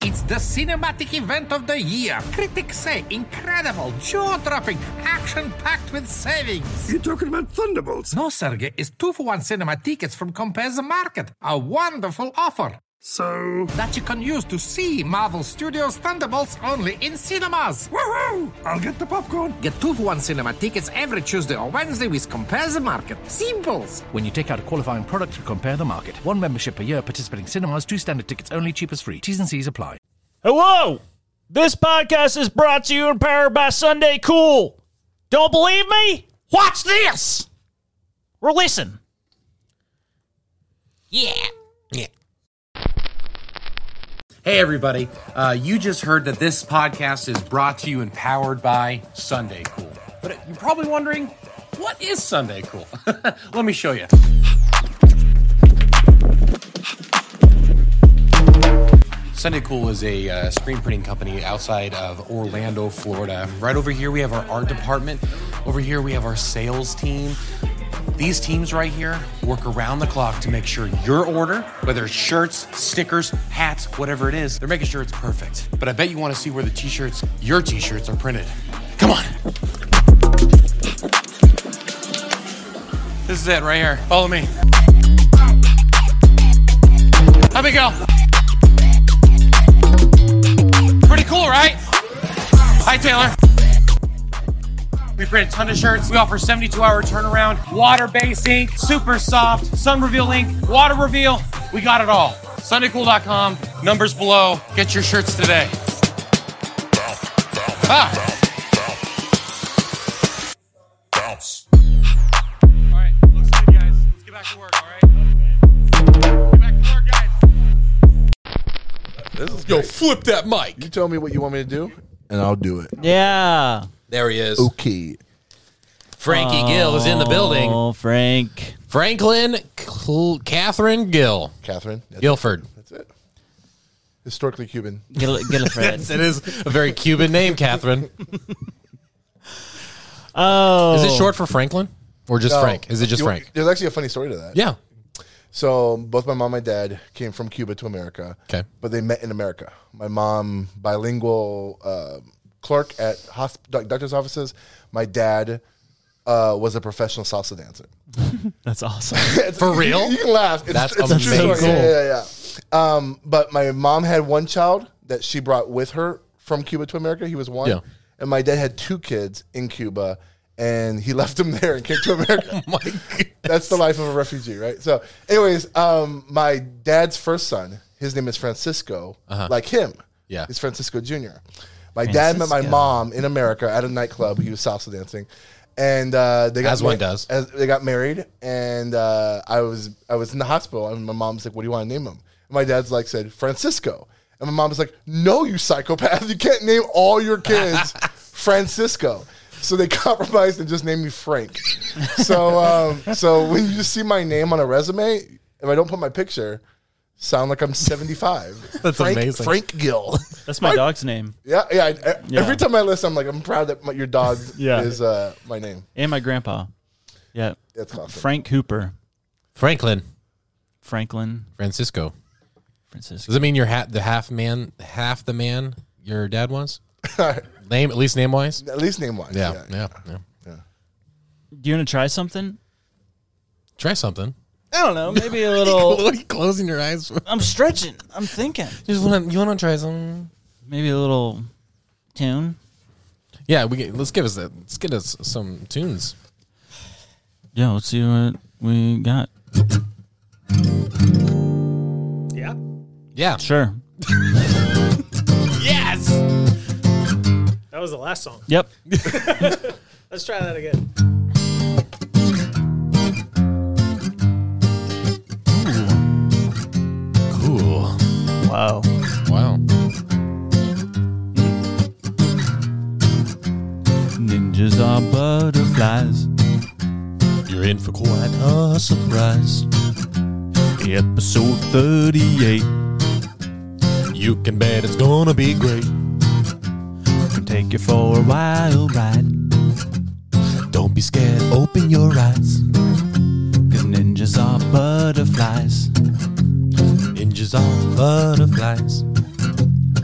It's the cinematic event of the year. Critics say incredible, jaw-dropping, action-packed with savings. You're talking about Thunderbolts? No, Sergey, it's 2-for-1 cinema tickets from Compare the Market. A wonderful offer. So... that you can use to see Marvel Studios' Thunderbolts only in cinemas. Woohoo! I'll get the popcorn. Get 2-for-1 cinema tickets every Tuesday or Wednesday with Compare the Market. Simples. When you take out a qualifying product, you compare the market. 1 membership per year, participating cinemas, 2 standard tickets only, cheap as free. T's and C's apply. Hello! This podcast is brought to you and powered by Sunday Cool. Don't believe me? Watch this! Or listen. Yeah. Hey, everybody. You just heard that this podcast is brought to you and powered by Sunday Cool. But you're probably wondering, what is Sunday Cool? Let me show you. Sunday Cool is a screen printing company outside of Orlando, Florida. Right over here, we have our art department. Over here, we have our sales team. These teams right here work around the clock to make sure your order, whether it's shirts, stickers, hats, whatever it is, they're making sure it's perfect. But I bet you want to see where your t-shirts are printed. Come on. This is it right here. Follow me. How'd we go? Pretty cool, right? Hi, Taylor. We print a ton of shirts. We offer 72-hour turnaround, water-based ink, super soft, sun reveal ink, water reveal. We got it all. SundayCool.com. Numbers below. Get your shirts today. Bounce. All right, looks good, guys. Let's get back to work, all right? Get back to work, guys. This is Yo, great. flip that mic. You tell me what you want me to do, and I'll do it. Yeah. There he is. Okay. Frankie Gill is in the building. Oh, Frank. Franklin Catherine Gill. Catherine. Guilford. That's it. Historically Cuban. Gillifred. It is a very Cuban name, Catherine. Oh. Is it short for Franklin? Or just No. Frank? Is it just Frank? There's actually a funny story to that. Yeah. So both my mom and dad came from Cuba to America. Okay. But they met in America. My mom, bilingual clerk at doctor's offices. My dad was a professional salsa dancer. That's awesome. For real? You can laugh. That's a true amazing. story. Yeah. But my mom had one child that she brought with her from Cuba to America. He was one. Yeah. And my dad had 2 kids in Cuba, and he left them there and came to America. My goodness. That's the life of a refugee, right? So, anyways, my dad's first son, his name is Francisco, like him. Yeah. He's Francisco Jr. My dad met my mom in America at a nightclub. He was salsa dancing. And they got As one does. They got married, and I was in the hospital, and my mom's like, "What do you want to name him?" And my dad's like, said Francisco, and my mom was like, "No, you psychopath! You can't name all your kids Francisco." So they compromised and just named me Frank. So when you see my name on a resume, if I don't put my picture, sound like I'm 75. That's amazing. Frank Gill. That's my dog's name. Yeah. Every time I listen, I'm like, I'm proud that your dog Yeah. is my name. And my grandpa. Yeah. That's awesome. Frank Hooper. Franklin. Franklin. Francisco. Francisco. Does it mean you're half the man your dad was? At least name-wise? At least name-wise. Yeah. Do you want to try something? Try something. I don't know. Maybe a little. What are you closing your eyes for? I'm stretching. I'm thinking. You want to try something? Maybe a little tune. Yeah, let's get us some tunes. Yeah, let's see what we got. Yeah. Yeah. Sure. Yes. That was the last song. Yep. Let's try that again. Cool. Wow. Wow. Ninjas are butterflies. You're in for quite a surprise. Episode 38. You can bet it's gonna be great. Can take you for a wild ride. Don't be scared, open your eyes. 'Cause ninjas are butterflies. Ninjas are butterflies.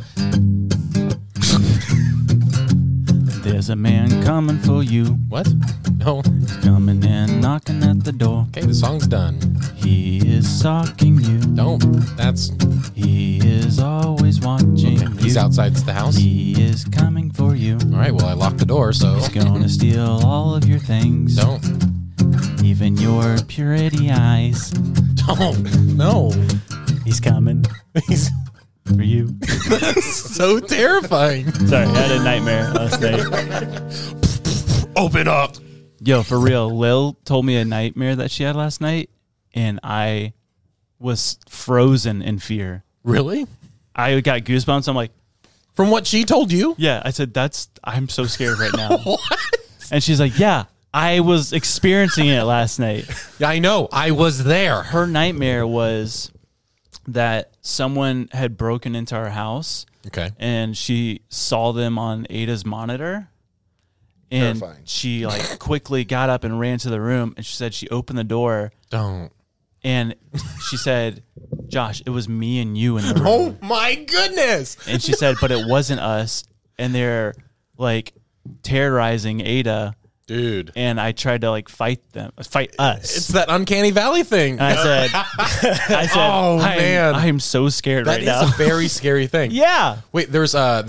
There's a man coming for you. What? No. He's coming in, knocking at the door. Okay, the song's done. He is stalking you. Don't. That's. He is always watching you. He's outside the house. He is coming for you. All right, well, I locked the door, so. He's gonna steal all of your things. Don't. Even your purity eyes. Don't. No. He's coming. He's For you. so terrifying. Sorry, I had a nightmare last night. Open up. Yo, for real, Lil told me a nightmare that she had last night, and I was frozen in fear. Really? I got goosebumps. I'm like, from what she told you? Yeah, I said, I'm so scared right now. What? And she's like, yeah, I was experiencing it last night. Yeah, I know. I was there. Her nightmare was that someone had broken into our house. Okay. And she saw them on Ada's monitor. And Terrifying. she quickly got up and ran to the room, and she said she opened the door. Don't. And she said, Josh, it was me and you in the room. Oh my goodness. And she said, but it wasn't us. And they're terrorizing Ada. Dude. And I tried to fight us. It's that uncanny valley thing. And I said, oh man, I am so scared right now. That is a very scary thing. Yeah. Wait, there's a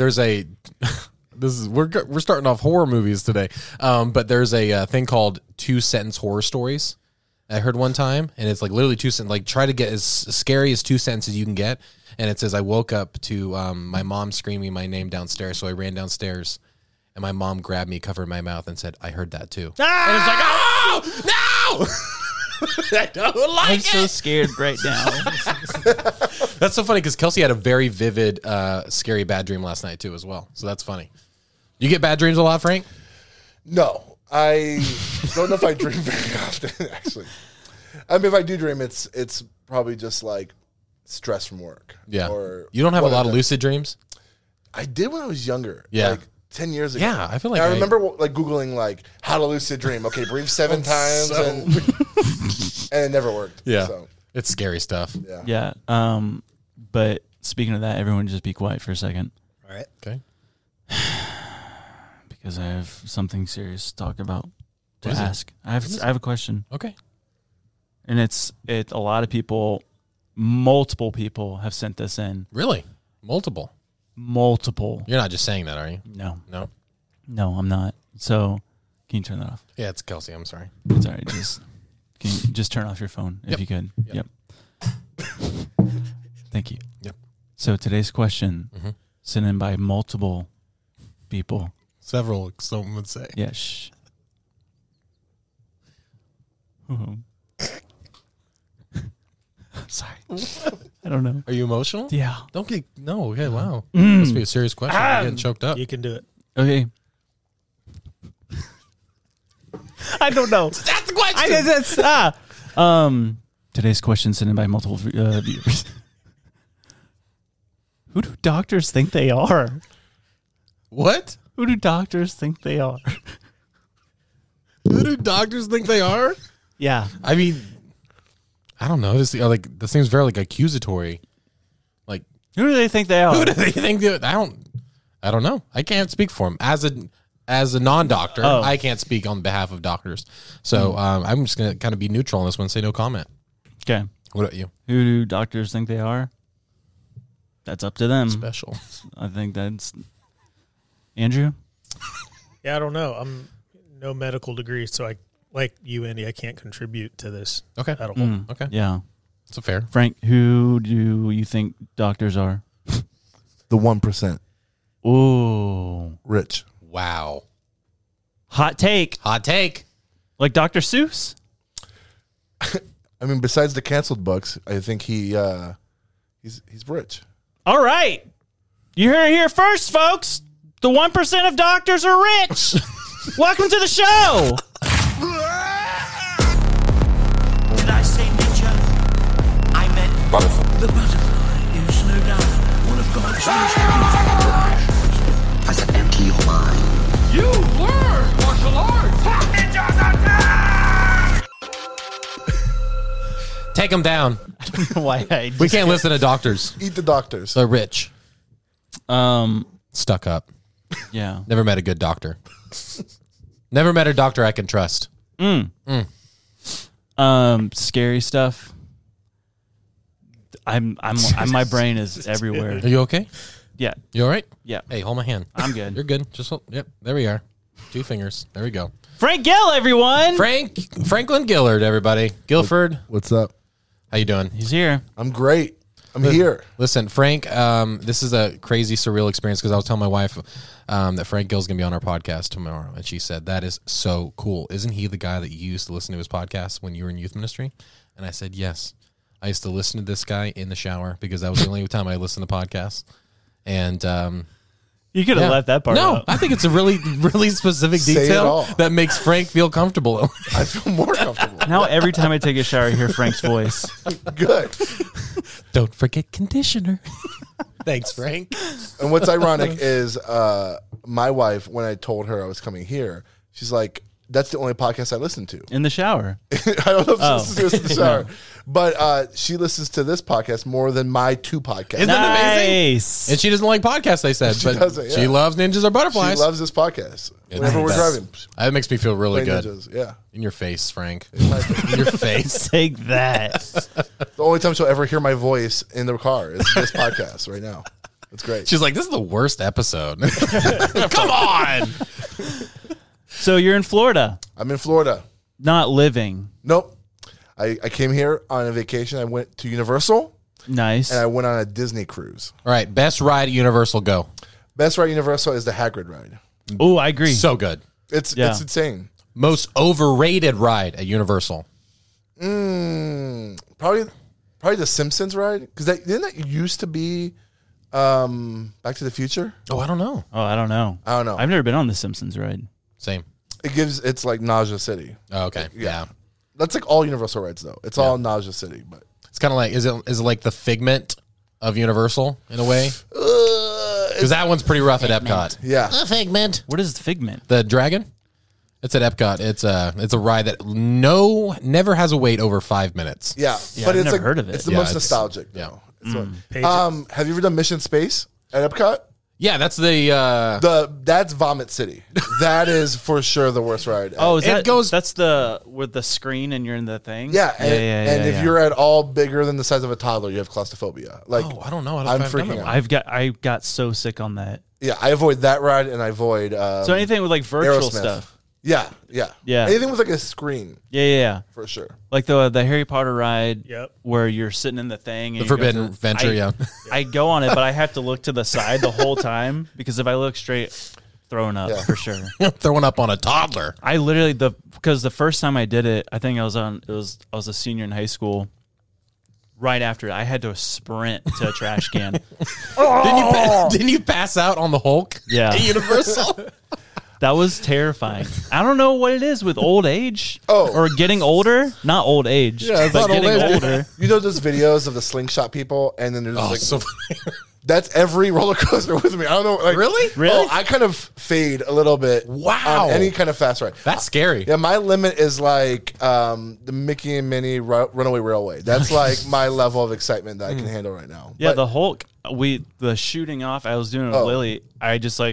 we're starting off horror movies today. But there's a thing called 2-sentence horror stories. I heard one time, and it's literally 2 sentences. Try to get as scary as 2 sentences you can get. And it says, I woke up to my mom screaming my name downstairs, so I ran downstairs. And my mom grabbed me, covered my mouth, and said, I heard that too. Ah! And it's no! I don't like I'm so scared right now. That's so funny because Kelsey had a very vivid, scary bad dream last night too as well. So that's funny. You get bad dreams a lot, Frank? No, I don't know if I dream very often, actually. I mean, if I do dream, it's probably just stress from work. Yeah. Or you don't have a lot of lucid dreams? I did when I was younger. Yeah. 10 years ago. Yeah, I feel like I remember Googling how to lucid dream. Okay, breathe 7 times and it never worked. Yeah. So. It's scary stuff. Yeah. Yeah. But speaking of that, everyone just be quiet for a second. All right. Okay. Because I have something serious to talk about, to What is it? ask. I have a question. Okay. And it's a lot of people, multiple people have sent this in. Really? Multiple. Multiple. You're not just saying that, are you? No. No. I'm not. So can you turn that off? Yeah, it's Kelsey. I'm sorry. It's all right. Can you just turn off your phone if you could? Yep. Thank you. Yep. So today's question, sent in by multiple people. Several, someone would say. Yeah. Shh. Sorry. I don't know. Are you emotional? Yeah. Don't get no. Okay. Wow. Must be a serious question. You're getting choked up. You can do it. Okay. I don't know. That's the question. Today's question sent in by multiple viewers. Who do doctors think they are? What? Who do doctors think they are? Who do doctors think they are? Yeah. I mean, I don't know. This this seems very accusatory. Who do they think they are? Who do they think they? I don't know. I can't speak for them as a non-doctor. Oh. I can't speak on behalf of doctors. So I'm just gonna kind of be neutral on this one. Say no comment. Okay. What about you? Who do doctors think they are? That's up to them. Special. I think that's Andrew. Yeah, I don't know. I'm no medical degree, so I like you, Andy. I can't contribute to this Okay. at all. Okay. Yeah. That's a fair. Frank, who do you think doctors are? The 1%. Ooh. Rich. Wow. Hot take. Hot take. Like Dr. Seuss? I mean, besides the canceled books, I think he's rich. All right. You heard it here first, folks. The 1% of doctors are rich. Welcome to the show. Did I say ninja? I meant The butterfly is no doubt one of God's most beautiful. I said empty your mind. You learn martial arts! Ninjas attack! Take them down. Why? We can't listen to doctors. Eat the doctors. They're rich. Um. Stuck up. Yeah. Never met a good doctor. Never met a doctor I can trust. Scary stuff. I'm my brain is everywhere. Are you okay? Yeah. You all right? Yeah. Hey, hold my hand. I'm good. You're good. Just hold. Yep. There we are. 2 fingers. There we go. Frank Gill, everyone. Franklin Gillard, everybody. Guilford. What's up? How you doing? He's here. I'm great. I'm here. Listen, Frank, this is a crazy, surreal experience because I was telling my wife that Frank Gill's going to be on our podcast tomorrow. And she said, that is so cool. Isn't he the guy that you used to listen to his podcast when you were in youth ministry? And I said, yes. I used to listen to this guy in the shower because that was the only time I listened to podcasts. And You could have left that part out. I think it's a really, really specific Say it detail all. that makes Frank feel comfortable. I feel more comfortable. Now every time I take a shower, I hear Frank's voice. Good. Don't forget conditioner. Thanks, Frank. And what's ironic is my wife, when I told her I was coming here, she's like, that's the only podcast I listen to. In the shower. I don't know if she listens to us in the shower, but she listens to this podcast more than my 2 podcasts. Isn't that amazing? Nice. And she doesn't like podcasts, I said, but doesn't, yeah. she loves Ninjas or Butterflies. She loves this podcast. Whenever we're Nice. driving, That makes me feel really play good. Ninjas. Yeah. In your face, Frank. In your face. Take that. The only time she'll ever hear my voice in the car is this podcast right now. It's great. She's like, this is the worst episode. Come on. So you're in Florida, I'm in Florida. not living. Nope. I came here on a vacation. I went to Universal Nice. and I went on a Disney cruise. All right, best ride at Universal, go. Best ride at Universal is the Hagrid ride. Oh, I agree. So good. It's Yeah. it's insane. Most overrated ride at Universal. Probably the Simpsons ride, because didn't that used to be Back to the Future? Oh, I don't know. Oh, I don't know. I don't know. I've never been on the Simpsons ride. Same. It's like Nausea City. Oh, okay. Yeah. That's like all Universal rides though. It's all Nausea City, but It's kind of like, is it like the Figment of Universal in a way? Because that one's pretty rough at Epcot. yeah. Figment. What is Figment? The dragon? It's at Epcot. It's a ride that never has a wait over 5 minutes. Yeah, Yeah, but I've it's never like heard of it. It's the Yeah, most it's- nostalgic. yeah. Though. It's what- have you ever done Mission Space at Epcot? Yeah, that's the That's Vomit City. That is for sure the worst ride. Oh, is It that goes- that's the with the screen and you're in the thing? yeah, and if yeah. you're at all bigger than the size of a toddler, you have claustrophobia. Like, Oh, I don't know. I don't I'm know if I've done freaking that out. one. I got so sick on that. Yeah, I avoid that ride, and I avoid. So anything with like virtual Aerosmith. stuff. Yeah. Yeah. Anything with like a screen Yeah. for sure. Like the Harry Potter ride. Yep. Where you're sitting in the thing. And The you go Forbidden through- Venture, yeah. I go on it, but I have to look to the side the whole time because if I look straight, throwing up Yeah. for sure. Throwing up on a toddler. I literally because the first time I did it, I think I was a senior in high school. Right after it, I had to sprint to a trash can. Didn't you pass out on the Hulk? Yeah. At Universal? That was terrifying. I don't know what it is with old age Oh. or getting older. Not old age, Yeah, it's but not old getting age. older. You know those videos of the slingshot people, and then there's Oh, like so funny. that's every roller coaster with me. I don't know, like Really? Really? Oh, I kind of fade a little bit. Wow. on any kind of fast ride. That's scary. Yeah, my limit is like the Mickey and Minnie Runaway Railway. That's like my level of excitement that I can handle right now. Yeah, But- the Hulk. The shooting off. I was doing it with Oh. Lily. I just like,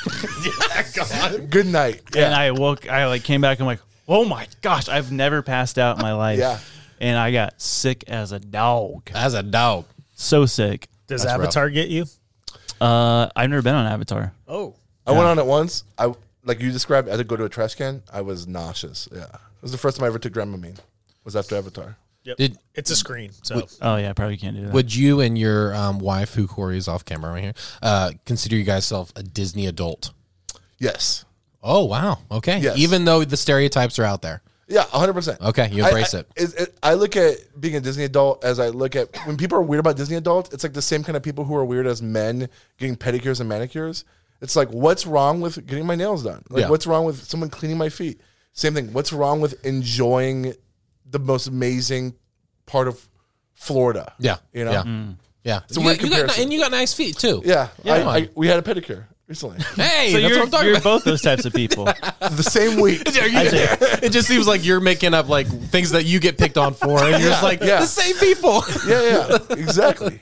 good night. and I woke. I like came back. I'm like, oh my gosh, I've never passed out in my life. Yeah. And I got sick as a dog. As a dog. So sick. Does That's Avatar get you? I've never been on Avatar. Oh, I went on it once. I like you described. I had to go to a trash can. I was nauseous. Yeah, it was the first time I ever took Dramamine. Was after Avatar. yep. Did It's a screen. So Oh yeah, probably can't do that. Would you and your wife, who Corey is off camera right here, consider you guys self a Disney adult? Yes. Oh, wow. Okay. Yes. Even though the stereotypes are out there. Yeah, 100%. Okay, you embrace it. I look at being a Disney adult as I look at when people are weird about Disney adults. It's like the same kind of people who are weird as men getting pedicures and manicures. It's like, what's wrong with getting my nails done? Like, Yeah. what's wrong with someone cleaning my feet? Same thing. What's wrong with enjoying the most amazing part of Florida? Yeah. You know? Yeah. Yeah. a weird comparison. And you got nice feet, too. Yeah. Yeah. We had a pedicure recently. Hey, so that's what I'm talking you're about. both those types of people. The same week. It just seems like you're making up like things that you get picked on for, and you're just like Yeah. the same people. Yeah. Exactly.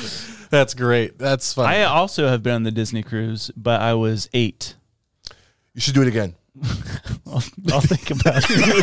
That's great. That's funny. I also have been on the Disney cruise, but I was 8. You should do it again. I'll think about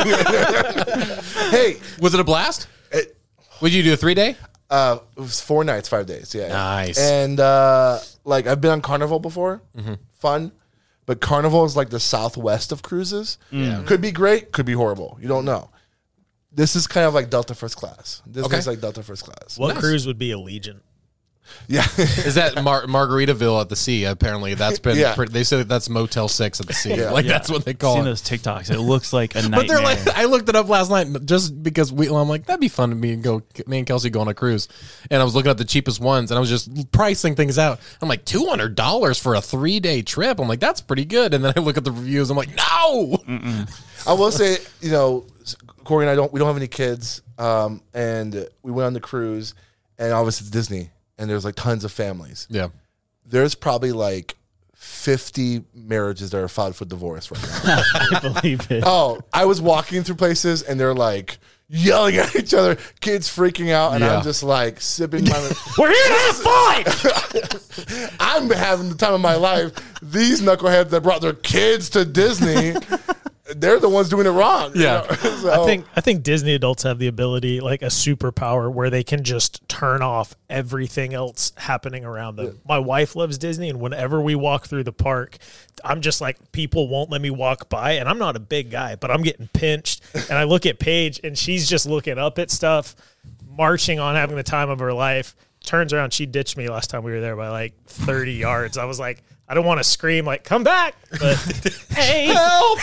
it. Hey, Was it a blast? Would you do a 3-day? it was 4 nights, 5 days. Yeah. Nice. And like I've been on Carnival before. Fun. But Carnival is like the southwest of cruises. Yeah. Could be great, could be horrible. You don't know. This is kind of like Delta First Class. Disney's like Delta First Class. What cruise would be Allegiant? Yeah. Is that Margaritaville at the sea? Apparently, that's been. Yeah. They said that's Motel 6 at the sea. Yeah. Like that's what they call Seen it. those TikToks. It looks like a nightmare. But they're like, I looked it up last night just because I'm like, that'd be fun to me and Kelsey go on a cruise. And I was looking at the cheapest ones and I was just pricing things out. I'm like, $200 for a 3-day trip. I'm like, that's pretty good. And then I look at the reviews. I'm like, no. I will say, Corey and we don't have any kids. And we went on the cruise and obviously it's Disney and there's like tons of families. Yeah. There's probably like 50 marriages that are filed for divorce right now. I believe it. Oh, I was walking through places and they're like yelling at each other, kids freaking out, and Yeah. I'm just like sipping my. We're here to have fun. I'm having the time of my life. These knuckleheads that brought their kids to Disney, they're the ones doing it wrong. Yeah. So, I think Disney adults have the ability, like a superpower, where they can just turn off everything else happening around them. My wife loves Disney, and whenever we walk through the park, I'm just like, people won't let me walk by, and I'm not a big guy, but I'm getting pinched, and I look at Paige, and she's just looking up at stuff, marching on, having the time of her life. Turns around, she ditched me last time we were there by like 30 yards. I was like, I don't want to scream like, come back, but hey, help.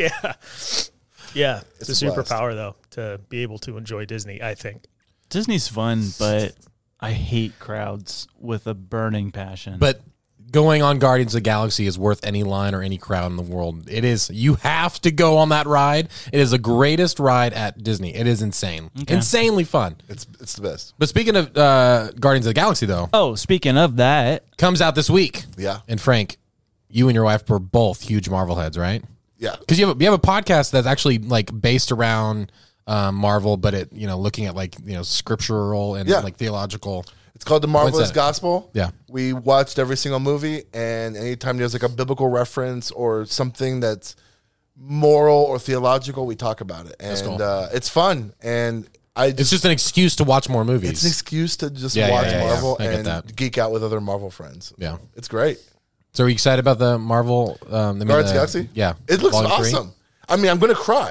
Yeah. It's a blast. superpower though, to be able to enjoy Disney, I think. Disney's fun, but I hate crowds with a burning passion. But going on Guardians of the Galaxy is worth any line or any crowd in the world. It is. You have to go on that ride. It is the greatest ride at Disney. It is insane. Insanely fun. it's the best. But speaking of Guardians of the Galaxy, though, oh, speaking of that, comes out this week. Yeah. And Frank, you and your wife were both huge Marvel heads, right? Yeah. Because you have a podcast that's actually like based around Marvel, but it looking at like scriptural and like theological. It's called The Marvelous that? Gospel. Yeah. We watched every single movie, and anytime there's like a biblical reference or something that's moral or theological, we talk about it. And cool. it's fun. And It's just an excuse to watch more movies. it's an excuse to just Yeah, watch yeah, yeah, Marvel yeah. I get and that. geek out with other Marvel friends. Yeah. It's great. So are you excited about the Marvel? Guardians of the Galaxy? Yeah. It looks Volume 3? awesome. I mean, I'm going to cry.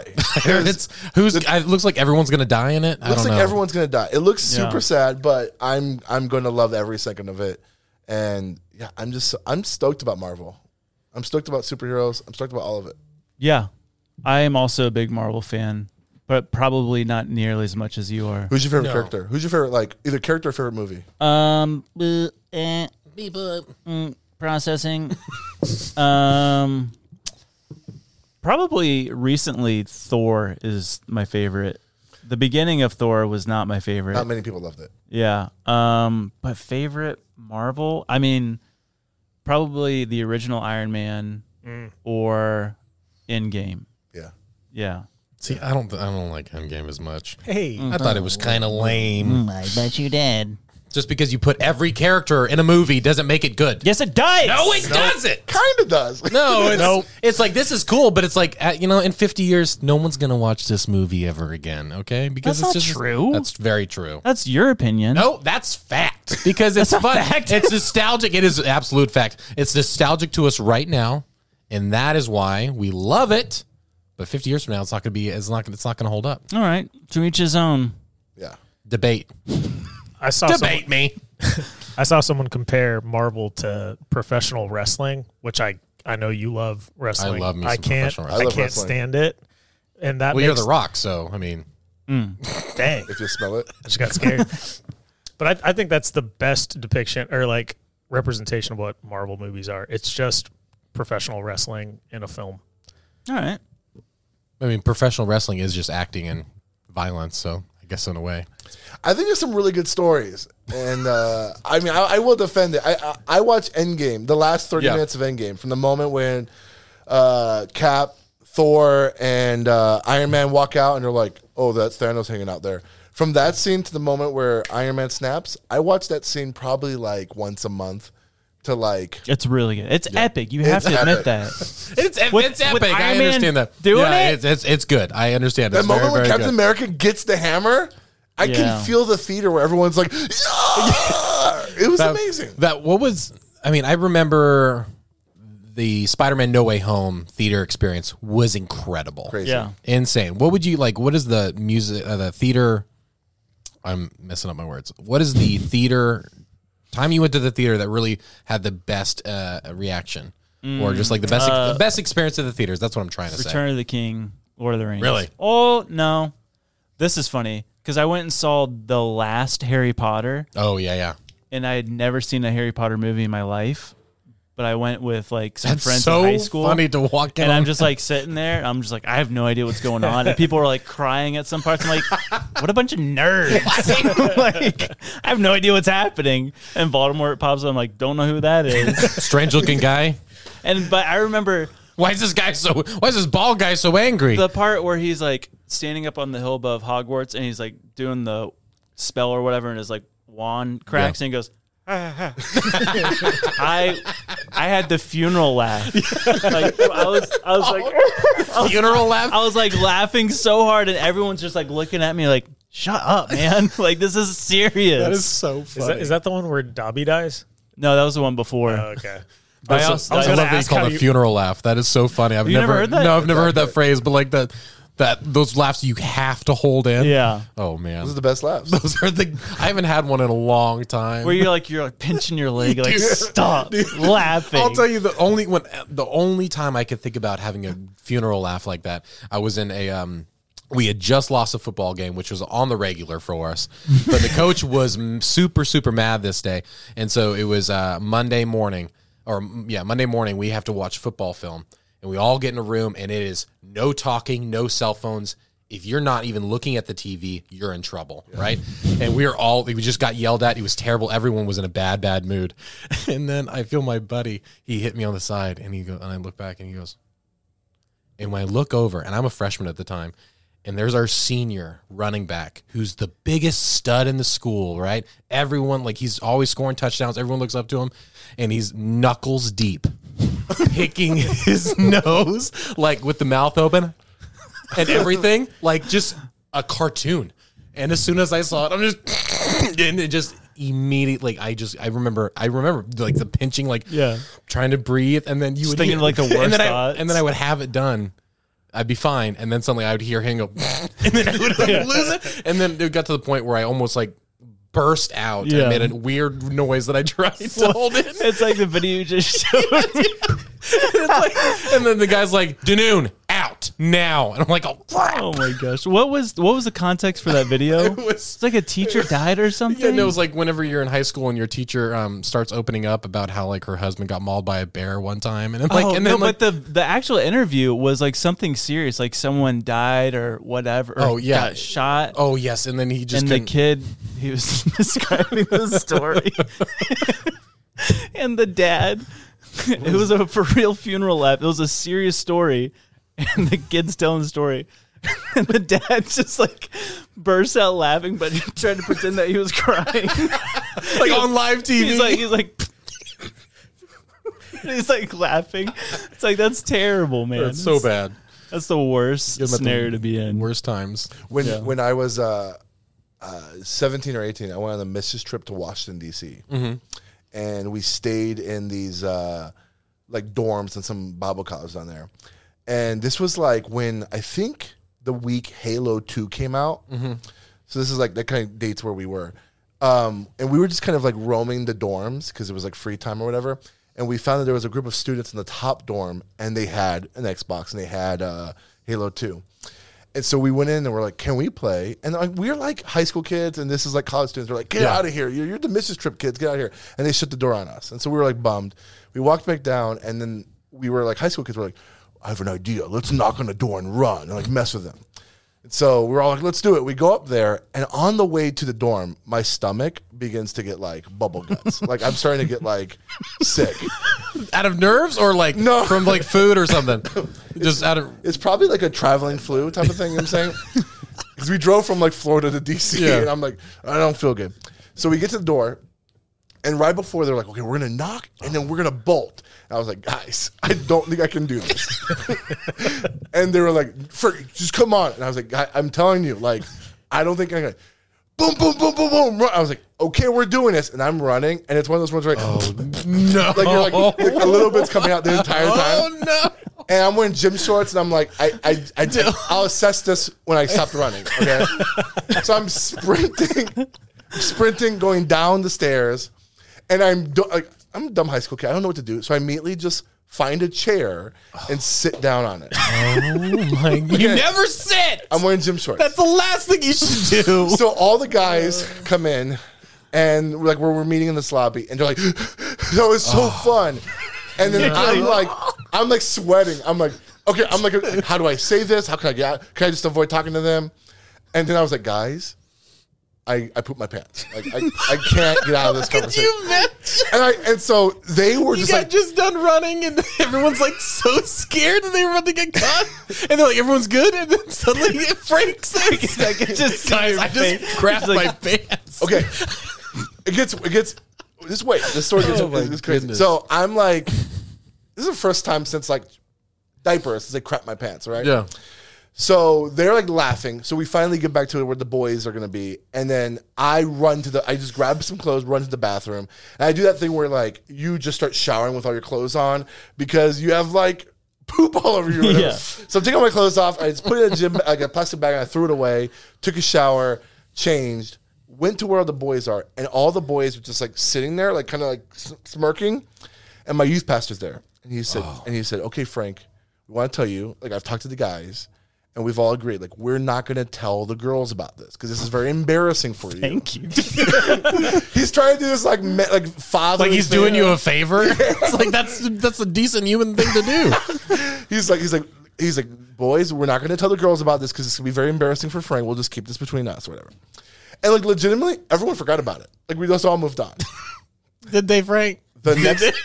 It looks like everyone's going to die in it. I Looks don't like know. everyone's going to die. It looks Yeah. super sad, but I'm going to love every second of it. And yeah, I'm stoked about Marvel. I'm stoked about superheroes. I'm stoked about all of it. yeah, I am also a big Marvel fan, but probably not nearly as much as you are. Who's your favorite character? Who's your favorite, like, either character or favorite movie? Processing. Probably recently Thor is my favorite. The beginning of Thor was not my favorite. Not many people loved it. Yeah. But favorite Marvel? I mean, probably the original Iron Man or Endgame. Yeah. Yeah. See, I don't like Endgame as much. Hey, I thought it was kind of lame. I bet you did. Just because you put every character in a movie doesn't make it good. Yes, it does. No, it doesn't. Kind of does. No, it's like, this is cool, but it's like, in 50 years, no one's going to watch this movie ever again, okay? Because That's it's not just true. That's very true. That's your opinion. No, that's fact. Because it's That's a fun. fact. It's nostalgic. It is absolute fact. It's nostalgic to us right now, and that is why we love it. But 50 years from now, it's not going to hold up. All right. To each his own. Yeah. Debate. I saw Debate me. I saw someone compare Marvel to professional wrestling, which I know you love wrestling. I love me some I can't professional wrestling. I love can't wrestling. stand it. And that Well, makes, you're The Rock, so, I mean. dang. If you smell it. I just got scared. But I think that's the best depiction or like representation of what Marvel movies are. It's just professional wrestling in a film. All right. I mean, professional wrestling is just acting and violence, so I guess in a way. I think there's some really good stories. And I mean, I will defend it. I watched Endgame, the last 30 minutes of Endgame, from the moment when Cap, Thor, and Iron Man walk out and they're like, oh, that's Thanos hanging out there. From that scene to the moment where Iron Man snaps, I watch that scene probably like once a month to like. It's really good. It's epic. You have It's to admit epic. that. It's epic. I Iron Man understand that. doing yeah, it? It's good. I understand. That It's moment very, when very Captain good. America gets the hammer, I Yeah. can feel the theater where everyone's like, "Yeah!" It was amazing. I remember the Spider-Man No Way Home theater experience was incredible. Crazy. Yeah. Insane. What would you like? What is the music, the theater? I'm messing up my words. What is the theater time you went to the theater that really had the best reaction? Or just like the best experience of the theaters? That's what I'm trying to say. Return of the King, Lord of the Rings. Really? Oh, no. This is funny because I went and saw the last Harry Potter, Oh, yeah. and I had never seen a Harry Potter movie in my life. But I went with like some That's friends so in high school. funny to walk in and on. I'm just like sitting there. And I'm just like, I have no idea what's going on. And people are like crying at some parts. I'm like, what a bunch of nerds. Like, I have no idea what's happening. And Voldemort pops up. I'm like, don't know who that is. Strange looking guy. But I remember Why is this bald guy so angry? the part where he's like standing up on the hill above Hogwarts and he's like doing the spell or whatever, and his like wand cracks and he goes, I had the funeral laugh. Like I was like Funeral laugh? I was like laughing so hard, and everyone's just like looking at me like, shut up, man. Like this is serious. That is so funny. Is that the one where Dobby dies? No, that was the one before. Okay. I I also- love gonna that you ask call how it a you- funeral laugh. That is so funny. I've You never heard that? No, I've never heard that phrase, but like those laughs you have to hold in. Yeah. Oh man. Those are the best laughs. Those are I haven't had one in a long time. Where you're like pinching your leg, like stop laughing. I'll tell you the only time I could think about having a funeral laugh like that, I was in a we had just lost a football game, which was on the regular for us, but the coach was super mad this day, and so it was Monday morning. We have to watch football film, and we all get in a room, and it is no talking, no cell phones. If you're not even looking at the TV, you're in trouble, right? And we just got yelled at. It was terrible. Everyone was in a bad mood. And then I feel my buddy, he hit me on the side, and I look back, and he goes, and when I look over, and I'm a freshman at the time, and there's our senior running back, who's the biggest stud in the school, right? Everyone, like, he's always scoring touchdowns. Everyone looks up to him, and he's knuckles deep, picking his nose, like, with the mouth open and everything, like, just a cartoon. And as soon as I saw it, I'm just, and it just immediately, I remember, like, the pinching, like, trying to breathe, and then you would thinking, like, the worst thoughts. and then I would have it done. I'd be fine, and then suddenly I would hear him go, and then I would lose it, and then it got to the point where I almost like burst out and made a weird noise that I tried to hold in. It's like the video you just showed. And then the guy's like, Danoon, out now, and I'm like, Oh my gosh! What was the context for that video? It's like a teacher died or something. Yeah, no, it was like whenever you're in high school and your teacher starts opening up about how like her husband got mauled by a bear one time, and I'm like, and then like, but the actual interview was like something serious, like someone died or whatever. Or got shot. Oh yes, and then he just and the kid, he was describing the story, and the dad. It was a for real funeral laugh. It was a serious story, and the kid's telling the story, and the dad just like bursts out laughing, but he tried to pretend that he was crying, like on live TV. He's like laughing. It's like that's terrible, man. It's so bad. That's the worst scenario to be in. Worst times. When I was 17 or 18, I went on a missions trip to Washington D.C. And we stayed in these like dorms and some Bible colleges down there. And this was like when I think the week Halo 2 came out. So this is like the kind of dates where we were. And we were just kind of like roaming the dorms because it was like free time or whatever. And we found that there was a group of students in the top dorm, and they had an Xbox and they had Halo 2. And so we went in and we're like, can we play? And we're like high school kids, and this is like college students. They're like, get out of here. You're the missions trip kids. Get out of here. And they shut the door on us. And so we were like bummed. We walked back down, and then we were like high school kids. We're like, I have an idea. Let's knock on the door and run and like mess with them. And so we're all like, let's do it. We go up there, and on the way to the dorm, my stomach begins to get like bubble guts. Like I'm starting to get like sick. Out of nerves or like from like food or something? Just out of. It's probably like a traveling flu type of thing. You know what I'm saying? Because we drove from like Florida to DC, and I'm like, I don't feel good. So we get to the door, And right before they're like, okay, we're gonna knock and then we're gonna bolt. And I was like, guys, I don't think I can do this. And they were like, just come on. And I was like, I'm telling you, like, I don't think I'm gonna. Boom, boom, boom, boom, boom. Run. I was like, okay, we're doing this. And I'm running. And it's one of those ones where No. like you're like a little bit's coming out the entire time. Oh, no. And I'm wearing gym shorts, and I'm like, I'll assess this when I stop running. Okay, so I'm sprinting, going down the stairs, and I'm a dumb high school kid. I don't know what to do, so I immediately just find a chair and sit down on it. Oh my God. You never sit. I'm wearing gym shorts. That's the last thing you should do. So all the guys come in, and we're meeting in this lobby, and they're like, that was so fun. And then I'm like sweating. I'm like, okay, how do I say this? How can I get out? Can I just avoid talking to them? And then I was like, guys, I pooped my pants. Like I can't get out of this conversation. Could you imagine? And so they were You just got like, just done running, and everyone's like so scared that they were about to get caught, and they're like, everyone's good, and then suddenly it says, Just guys, I just grabbed my pants. okay, it gets. Just wait. This story gets it's crazy. goodness. So I'm like, this is the first time since like diapers, since they crap my pants, right? Yeah. So they're like laughing. So we finally get back to where the boys are going to be. And then I just grab some clothes, run to the bathroom. And I do that thing where like you just start showering with all your clothes on because you have like poop all over you. Or whatever. Yeah. So I'm taking all my clothes off. I just put it in a gym, like a plastic bag, and I threw it away, took a shower, changed, went to where all the boys are. And all the boys were just like sitting there, like kind of like smirking. And my youth pastor's there. And he said, okay, Frank, we want to tell you, like I've talked to the guys. And we've all agreed, like, we're not going to tell the girls about this because this is very embarrassing for you. Thank you. He's trying to do this like father. Like he's doing you a favor. It's like that's a decent human thing to do. He's like, boys, we're not going to tell the girls about this because it's going to be very embarrassing for Frank. We'll just keep this between us or whatever. And like legitimately, everyone forgot about it. Like we just all moved on. Did they, Frank? The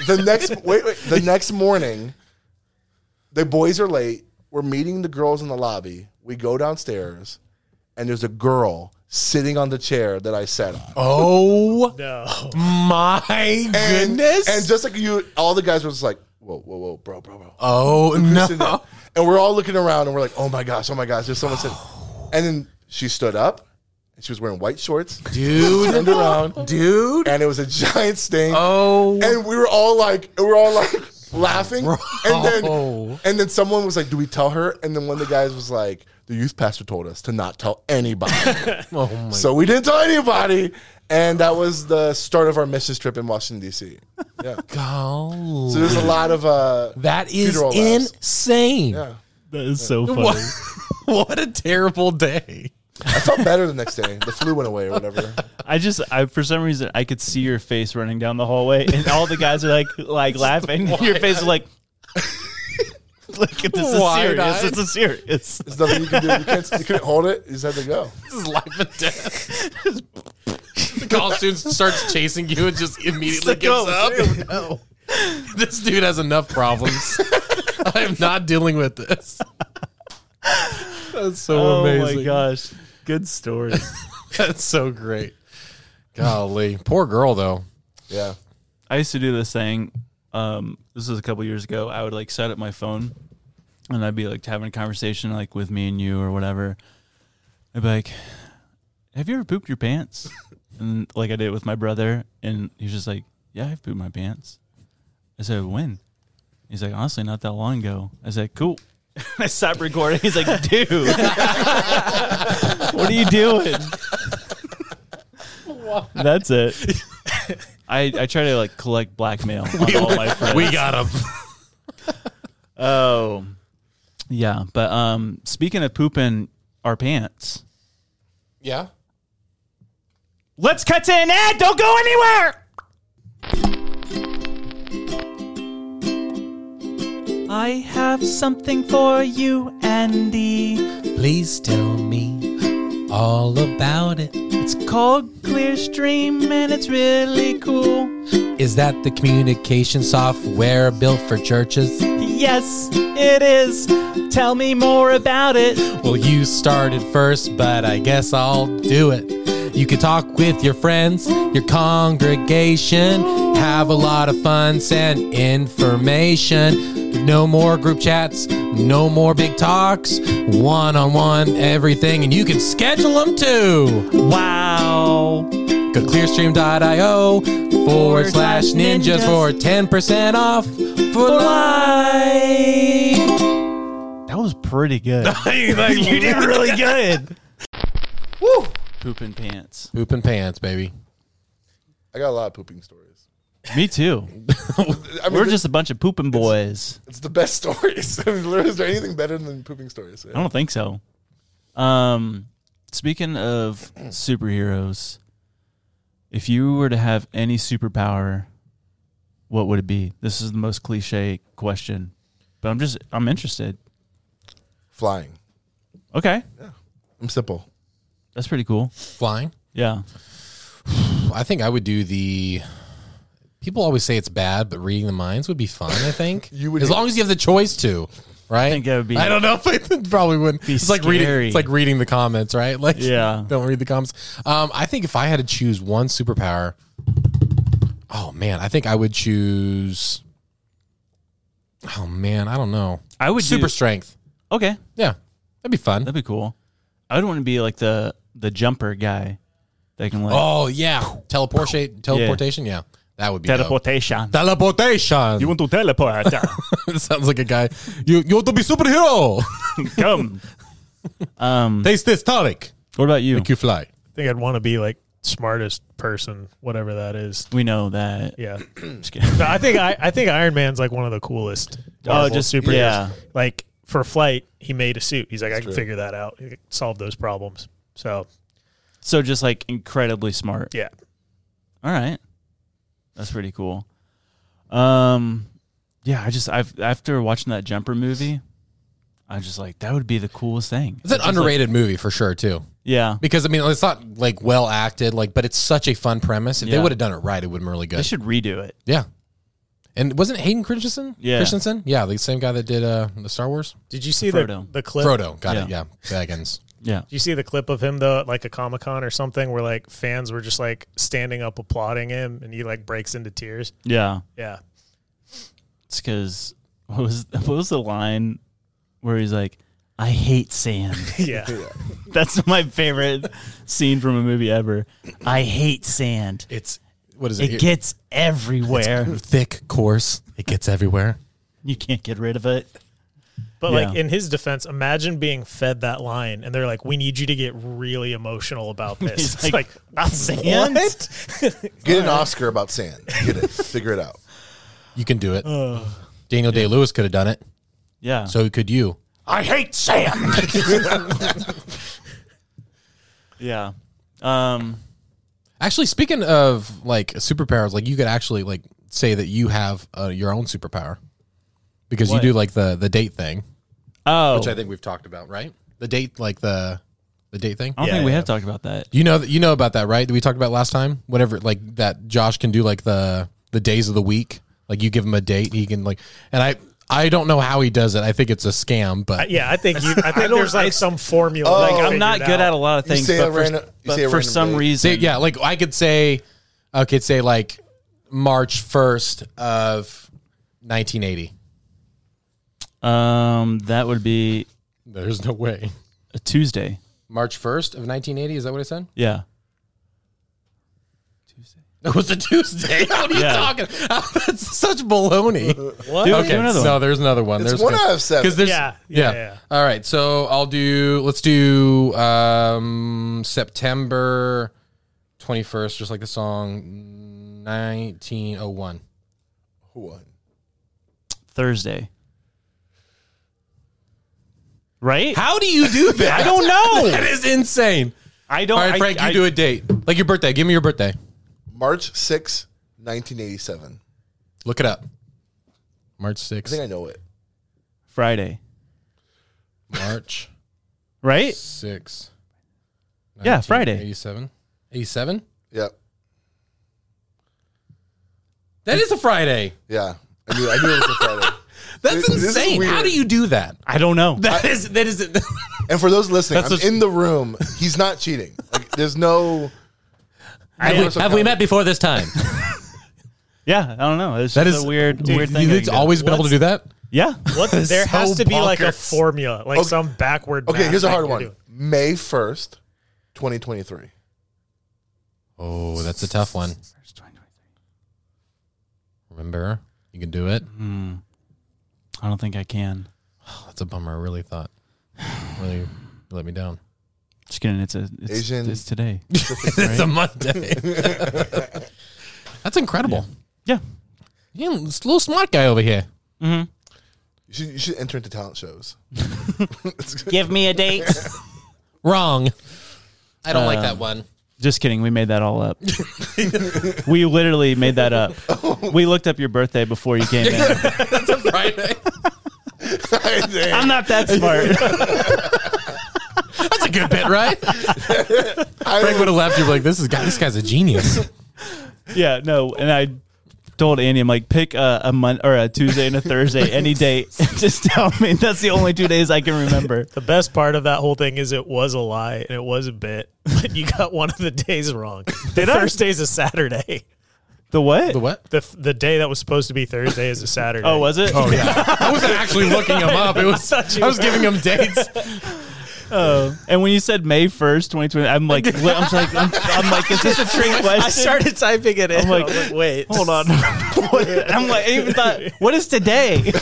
next morning, the boys are late. We're meeting the girls in the lobby. We go downstairs, and there's a girl sitting on the chair that I sat on. Oh No. my goodness! And just like you, all the guys were just like, whoa, bro. Oh no! And we're all looking around, and we're like, oh my gosh, there's someone sitting. And then she stood up, and she was wearing white shorts. Dude. Turned around. Dude. And it was a giant stain. Oh. And we were all like laughing. And then someone was like, do we tell her? And then one of the guys was like, the youth pastor told us to not tell anybody. So we didn't tell anybody. And that was the start of our missions trip in Washington, D.C. Yeah. Golly. So there's a lot of that is funeral laughs. insane. Yeah. That is so funny. What a terrible day. I felt better the next day. The flu went away or whatever. I for some reason I could see your face running down the hallway, and all the guys are like laughing. Your face is like, look, this is serious. This is serious. There's nothing you can do. You couldn't hold it. You just had to go. This is life and death. The college student starts chasing you and just immediately gives up. No. This dude has enough problems. I am not dealing with this. That's so amazing. Oh my gosh. Good story. That's so great. Golly. Poor girl, though. Yeah. I used to do this thing. This was a couple years ago. I would like set up my phone, and I'd be like having a conversation like with me and you or whatever. I'd be like, "Have you ever pooped your pants?" And like I did it with my brother, and he's just like, "Yeah, I've pooped my pants." I said, "When?" He's like, "Honestly, not that long ago." I said, "Cool." I stopped recording. He's like, "Dude, what are you doing?" That's it. I try to like collect blackmail on all my friends. We got him. Oh, yeah. But speaking of pooping our pants, Yeah. let's cut to an ad. Don't go anywhere. I have something for you, Andy. Please tell me all about it. It's called Clearstream, and it's really cool. Is that the communication software built for churches? Yes, it is. Tell me more about it. Well, you started first, but I guess I'll do it. You can talk with your friends, your congregation, have a lot of fun, send information. No more group chats, no more big talks, one-on-one everything, and you can schedule them too. Wow. Go to clearstream.io/ninjas for 10% off for life. That was pretty good. You did really good. Woo! Pooping pants. Pooping pants, baby. I got a lot of pooping stories. Me too. We're just a bunch of pooping boys. It's the best stories. I mean, is there anything better than pooping stories? I don't think so. Speaking of superheroes, if you were to have any superpower, what would it be? This is the most cliche question, but I'm interested. Flying. Okay. Yeah. I'm simple. That's pretty cool. Flying? Yeah. I think I would do the... People always say it's bad, but reading the minds would be fun, I think. You would as long as you have the choice to, right? I think that would be... I don't know if it probably wouldn't. Be it's like reading. scary. It's like reading the comments, right? Like, Yeah. don't read the comments. I think if I had to choose one superpower, oh man, I think I would choose. Oh man, I don't know. I would super do- strength. Okay. Yeah, that'd be fun. That'd be cool. I would want to be like the jumper guy that can like Oh yeah, teleportation. Yeah, that would be dope. teleportation. Teleportation. want to teleport? It sounds like a guy. You want to be superhero? Come. Taste this tonic. What about you? Make you fly. I think I'd want to be like smartest person, whatever that is. We know that. Yeah. Just kidding. But I think Iron Man's like one of the coolest. Marvel just superheroes. yeah. Like for flight, he made a suit. He's like, I can figure that out. He can solve those problems. So So just like incredibly smart. yeah. All right. That's pretty cool. Yeah, I've after watching that Jumper movie, I was just like, that would be the coolest thing. It's an Just underrated movie for sure too. Yeah. Because I mean, it's not like well acted, like, but it's such a fun premise. If they Yeah. would have done it right, it would have been really They good. should redo it. Yeah. And wasn't it Hayden Christensen? Yeah. Christensen? Yeah, the same guy that did the Star Wars. Did you see Frodo. the clip? Frodo. Got Yeah. it. Yeah. Baggins. Yeah. Did you see the clip of him though, at like a Comic-Con or something, where like fans were just like standing up applauding him, and he like breaks into tears? Yeah. Yeah. It's because what was the line where he's like, I hate sand. Yeah. That's my favorite scene from a movie ever. I hate sand. It's, what is it? It gets everywhere. thick, coarse. It gets everywhere. You can't get rid of it. But Yeah. like in his defense, imagine being fed that line and they're like, "We need you to get really emotional about this." He's It's like, not sand. Get an Oscar about sand. Get it. Figure it out. You can do it. Daniel Day-Lewis could have done it. Yeah. So could you. I hate sand. Yeah. Actually, speaking of like superpowers, like you could actually like say that you have your own superpower because What? you do like the date thing, Oh. which I think we've talked about, right? The date, like the date thing. I don't Yeah, think we yeah. have talked about that. You know about that, right? That we talked about last time. Whatever, like that Josh can do like the days of the week. Like you give him a date, he can like, and I don't know how he does it. I think it's a scam, but Yeah, I think there's like some formula. Oh. Like I'm figured not good out. at a lot of You things, say a but, random- you but say a for random some date. reason, say, yeah, like I could say like March 1st of 1980. that would be There's no way. a Tuesday. March 1st of 1980. Is that what I said? Yeah. It was a Tuesday. What are you Yeah. talking? That's such baloney. What? Do Okay, another no, one. there's another one. It's There's one out of seven. Because there's Yeah. All right, so let's do September 21st, just like the song 1901. Who won? Thursday. Right? How do you do that? I don't know. That is insane. I don't. All right, Frank, you do a date. Like your birthday. Give me your birthday. March 6, 1987. Look it up. March I 6th. think I know it. Friday. March Right? 6th. Yeah, Friday. 87. 87? Yep. That is a Friday. Yeah. I knew it was a Friday. That's This is insane. weird. How do you do that? I don't know. That is And for those listening, That's I'm in the room. He's not cheating. Like, there's no Have we met before this time? Yeah, I don't know. It's That just is a weird thing. It's always been able to do that. Yeah. What there so has to be like a bonkers. formula, like some backward. Okay, math here's a thing hard you're one. doing. May 1st, 2023. Oh, that's a tough one. Remember, you can do it. I don't think I can. Oh, that's a bummer. I really thought. Really let me down. Just kidding. It's Asian- It's today. It's a Monday. That's incredible. Yeah. Yeah, it's a little smart guy over here. You should enter into talent shows. Give me a date. Wrong. I don't like that one. Just kidding. We made that all up. We literally made that up. We looked up your birthday before you came in. That's a Friday. I'm not that smart. That's a good bit, right? Frank would have left. You're like, this guy's a genius. Yeah, no. And I told Andy, I'm like, pick a Monday or a Tuesday and a Thursday, any date. Just tell me. That's the only 2 days I can remember. The best part of that whole thing is it was a lie and it was a bit, but you got one of the days wrong. The first day is a Saturday. The what? The what? The day that was supposed to be Thursday is a Saturday. Oh, was it? Oh yeah. I wasn't actually looking him up. It was. I was giving him dates. And when you said May 1st, 2020, I'm like, is this a trick question? I started typing it in. I'm like, wait, hold on. I'm like, I even thought, what is today?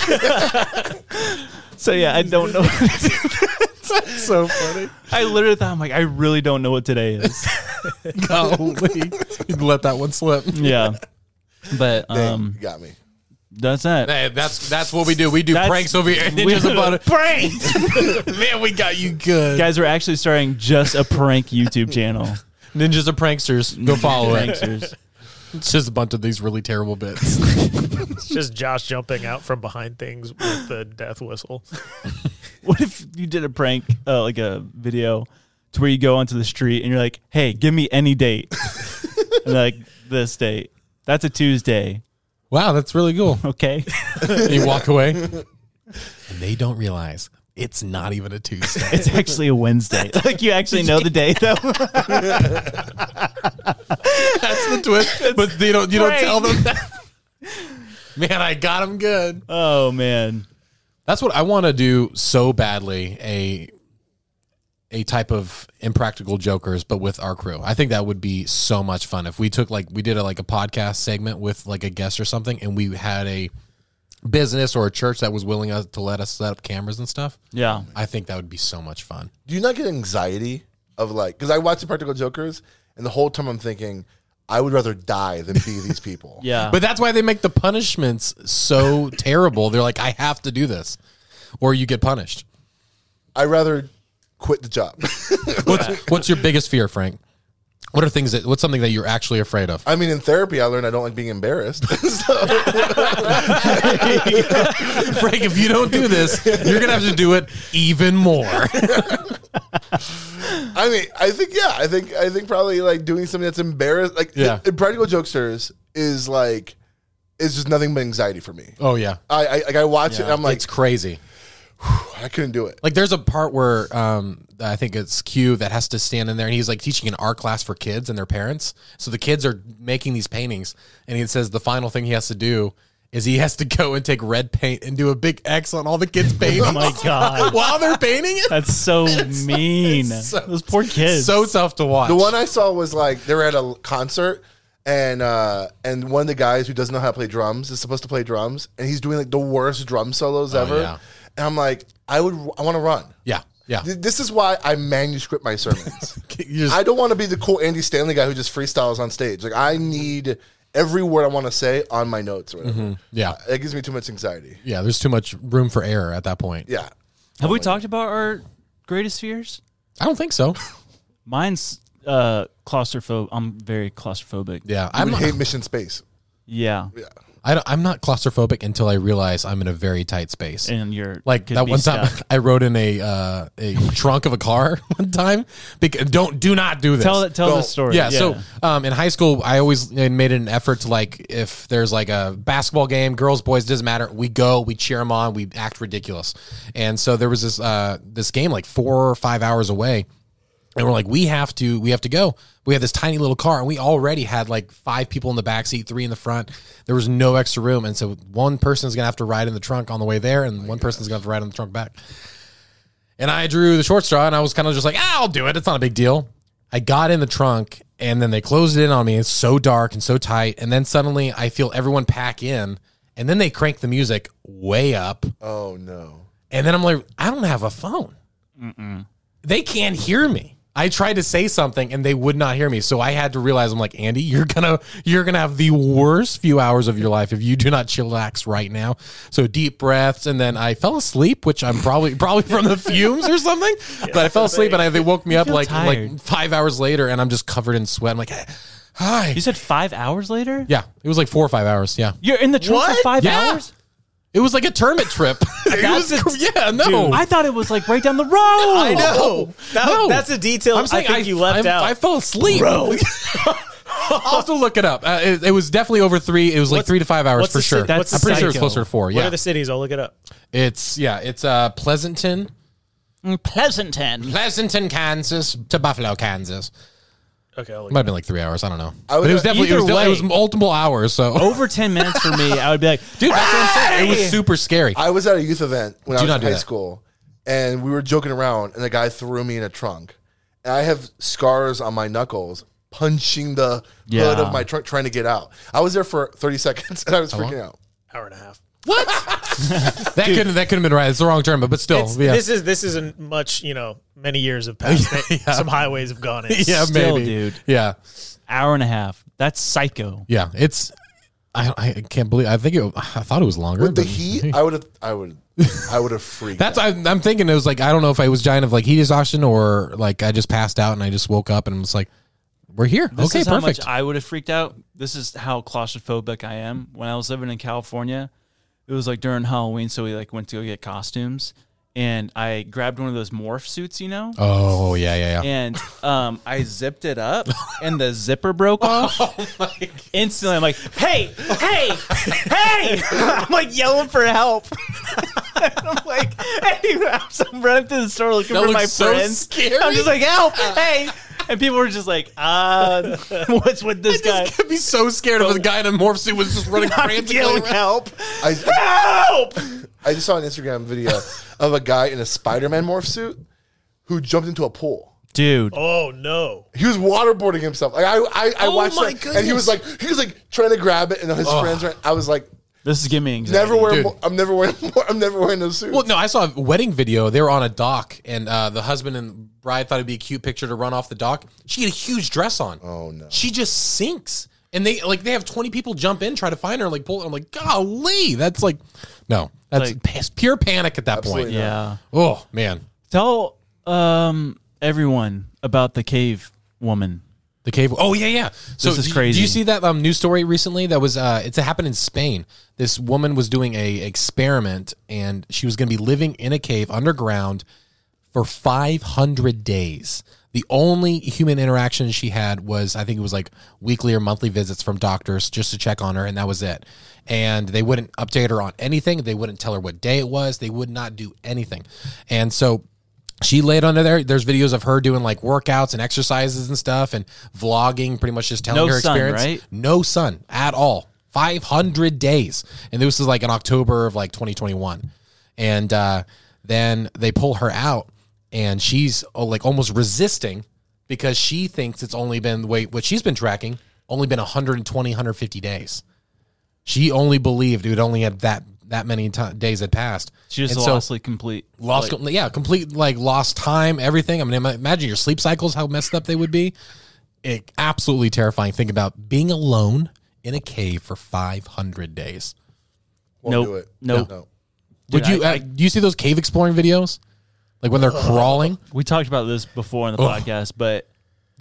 So yeah, I don't know. That's so funny. I literally thought, I'm like, I really don't know what today is. Golly. You'd let that one slip. Yeah. But Dang, you got me. that's that. Hey, that's what we do. We do That's- pranks over here. we- Ninjas about it. Pranks! Man, we got you good. Guys, we're actually starting just a prank YouTube channel. Ninjas are pranksters. Go follow it. Pranksters. It's just a bunch of these really terrible bits. it's just Josh jumping out from behind things with the death whistle. What if you did a prank, like a video, to where you go onto the street and you're like, hey, give me any date. And like, this date. That's a Tuesday. Wow, that's really cool. Okay. You walk away, and they don't realize it's not even a Tuesday. It's actually a Wednesday. Like, you actually know the day, though. That's the twist. But you don't tell them that. Man, I got him good. Oh, man. That's what I want to do so badly. A type of Impractical Jokers, but with our crew. I think that would be so much fun if we took we did a podcast segment with like a guest or something, and we had a business or a church that was willing to let us set up cameras and stuff. Yeah. I think that would be so much fun. Do you not get anxiety of because I watch the Practical Jokers, and the whole time I'm thinking, I would rather die than be these people. Yeah. But that's why they make the punishments so terrible. They're like, I have to do this, or you get punished. I'd rather quit the job. What's your biggest fear, Frank? What's something that you're actually afraid of? I mean, in therapy, I learned I don't like being embarrassed. So- Frank, if you don't do this, you're gonna have to do it even more. I mean, I think probably doing something that's embarrassed. Practical Jokesters is it's just nothing but anxiety for me. Oh yeah, I watch it and I'm like, it's crazy. I couldn't do it. There's a part where I think it's Q that has to stand in there, and he's teaching an art class for kids and their parents. So the kids are making these paintings, and he says the final thing he has to do is he has to go and take red paint and do a big X on all the kids' paintings. Oh, my God. While they're painting it. That's so mean. Those poor kids. So tough to watch. The one I saw was they were at a concert, and one of the guys who doesn't know how to play drums is supposed to play drums, and he's doing the worst drum solos ever. Yeah. And I'm like, I want to run. Yeah. Yeah. This is why I manuscript my sermons. You I don't want to be the cool Andy Stanley guy who just freestyles on stage. I need every word I want to say on my notes or whatever. Yeah. It gives me too much anxiety. Yeah, there's too much room for error at that point. Yeah. Have we talked about our greatest fears? I don't think so. Mine's claustrophobic. I'm very claustrophobic. Yeah, I hate Mission Space. Yeah. Yeah. I'm not claustrophobic until I realize I'm in a very tight space. And you're Like could that be one time stuck. I rode in a trunk of a car one time. Do not do this. Tell the story. Yeah, so in high school, I always made an effort to if there's a basketball game, girls, boys, doesn't matter. We go, we cheer them on, we act ridiculous. And so there was this game 4 or 5 hours away. And we're like, we have to go. We had this tiny little car, and we already had like 5 people in the back seat, 3 in the front. There was no extra room. And so one person's going to have to ride in the trunk on the way there, and one person's going to have to ride in the trunk back. And I drew the short straw, and I was kind of just like, I'll do it. It's not a big deal. I got in the trunk, and then they closed it in on me. It's so dark and so tight. And then suddenly I feel everyone pack in, and then they crank the music way up. Oh, no. And then I'm like, I don't have a phone. They can't hear me. I tried to say something and they would not hear me. So I had to realize, I'm like, Andy, you're gonna have the worst few hours of your life if you do not chillax right now. So deep breaths, and then I fell asleep, which I'm probably from the fumes or something. But I fell asleep and they woke me up like 5 hours later, and I'm just covered in sweat. I'm like, hi. You said 5 hours later? Yeah, it was like 4 or 5 hours. Yeah, You're in the trunk for 5 Yeah. hours? it was like a tournament trip. No. I thought it was like right down the road. I know. That's a detail I'm saying I think you left out. I fell asleep. I'll have to look it up. It was definitely over 3. It was like 3 to 5 hours for sure. I'm pretty sure it's closer to 4. What Yeah, are the cities? I'll look it up. it's Pleasanton, Pleasanton, Kansas to Buffalo, Kansas. Okay, I'll It look might have been like 3 hours. I don't know. I would- But it was definitely it Either was way. multiple hours. So Over 10 minutes for me, I would be like, dude, that's what I'm saying. It was super scary. I was at a youth event when I was not in do high that. school, and we were joking around, and the guy threw me in a trunk. And I have scars on my knuckles punching the hood of my trunk trying to get out. I was there for 30 seconds, and I was freaking out. Hour and a half. What? that couldn't have been right. It's the wrong term, but still, yeah. This isn't much. Many years have passed. Some highways have gone in. Yeah, Still, maybe, dude. Yeah, hour and a half. That's psycho. yeah. It's I can't believe. I thought it was longer. With the but- heat, I would have freaked That's out. I'm thinking. It was like I don't know if I was dying of like heat exhaustion or like I just passed out and I just woke up and was like, we're here. This Okay, is how perfect. much I would have freaked out. This is how claustrophobic I am. When I was living in California, it was like during Halloween, so we like went to go get costumes, and I grabbed one of those morph suits, Oh yeah. and I zipped it up, and the zipper broke off. Instantly, I'm like, hey! I'm like yelling for help. I'm like, hey! So I'm running through the store looking That for my looks so friends. scary. I'm just like, help! Hey! And people were just like, what's with this guy? I'd be so scared if a guy in a morph suit was just running I'm frantically yelling around. help! I just saw an Instagram video of a guy in a Spider-Man morph suit who jumped into a pool. Dude. Oh no. He was waterboarding himself. Like I watched my that, and he was like trying to grab it, and his friends were. I was like, This is giving me anxiety. I'm never wearing those suits. Well, no, I saw a wedding video. They were on a dock, and the husband and bride thought it'd be a cute picture to run off the dock. She had a huge dress on. Oh no. She just sinks, and they have 20 people jump in, try to find her, like pull. I'm like, golly, that's like, no, that's Like- pure panic at that Absolutely point. Yeah. Oh man, Tell everyone about the cave woman. the cave. Oh yeah. So This is do crazy. you see that news story recently? That was it happened in Spain. This woman was doing a experiment, and she was going to be living in a cave underground for 500 days. The only human interaction she had was, I think it was like weekly or monthly visits from doctors just to check on her, and that was it. And they wouldn't update her on anything. They wouldn't tell her what day it was. They would not do anything. And so she laid under there. There's videos of her doing like workouts and exercises and stuff and vlogging, pretty much just telling No her sun, experience. right? No sun at all. 500 days. And this was like in October of like 2021. And then they pull her out, and she's like almost resisting because she thinks it's only been, what she's been tracking, only been 120, 150 days. She only believed it would only have that many days had passed. She just And so- lost complete. complete like lost time, everything. I mean, imagine your sleep cycles, how messed up they would be. Absolutely terrifying. Think about being alone in a cave for 500 days. Won't Nope. do it. Nope. No. Would Dude, you? Do you see those cave exploring videos? Like when they're crawling. We talked about this before in the podcast, but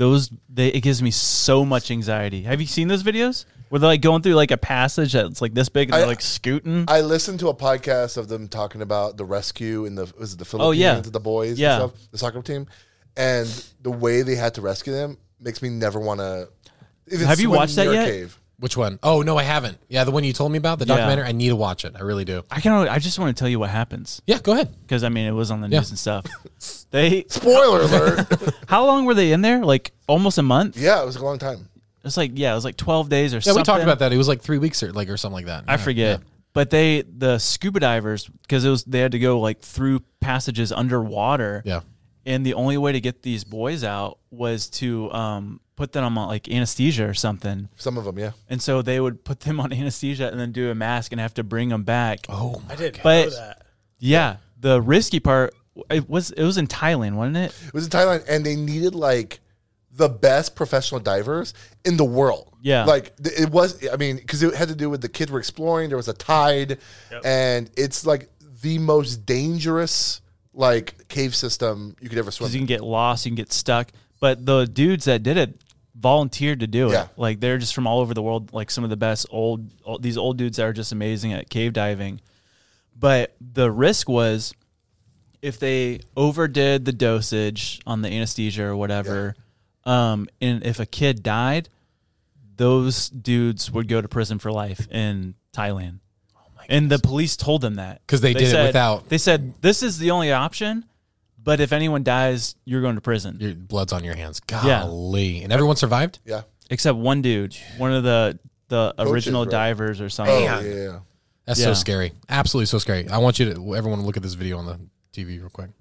it gives me so much anxiety. Have you seen those videos where they're like going through like a passage that's like this big and they're like scooting? I listened to a podcast of them talking about the rescue in the Philippines, yeah. the boys, Yeah. and stuff, the soccer team, and the way they had to rescue them makes me never want to. Have you watched that yet? Cave. Which one? Oh no, I haven't. Yeah, the one you told me about, the documentary. I need to watch it. I really do. I just want to tell you what happens. Yeah, go ahead. Because I mean, it was on the news and stuff. They Spoiler alert. How long were they in there? Like almost a month. Yeah, it was a long time. It was like 12 days or Yeah, something. we talked about that. It was like 3 weeks or something like that. I forget. Yeah. But the scuba divers, because they had to go like through passages underwater. Yeah. And the only way to get these boys out was to put them on like anesthesia or something. Some of them, yeah. And so they would put them on anesthesia and then do a mask and have to bring them back. Oh, I didn't But- know that. Yeah, the risky part it was in Thailand, wasn't it? It was in Thailand, and they needed like the best professional divers in the world. Yeah. Like it was, I mean, because it had to do with the kids were exploring. There was a tide, and it's like the most dangerous like cave system you could ever swim. Because you can get lost, you can get stuck. But the dudes that did it volunteered to do it. Yeah. Like they're just from all over the world. Like some of the best these old dudes that are just amazing at cave diving. But the risk was if they overdid the dosage on the anesthesia or whatever, and if a kid died, those dudes would go to prison for life in Thailand. And the police told them that. 'Cause they did it said- without- They said, this is the only option, but if anyone dies, you're going to prison. Your blood's on your hands. Yeah. Golly. And everyone survived? Yeah. Except one dude, one of the original right? divers or something. Oh, yeah. That's Yeah. so scary. Absolutely so scary. I want everyone to look at this video on the TV real quick.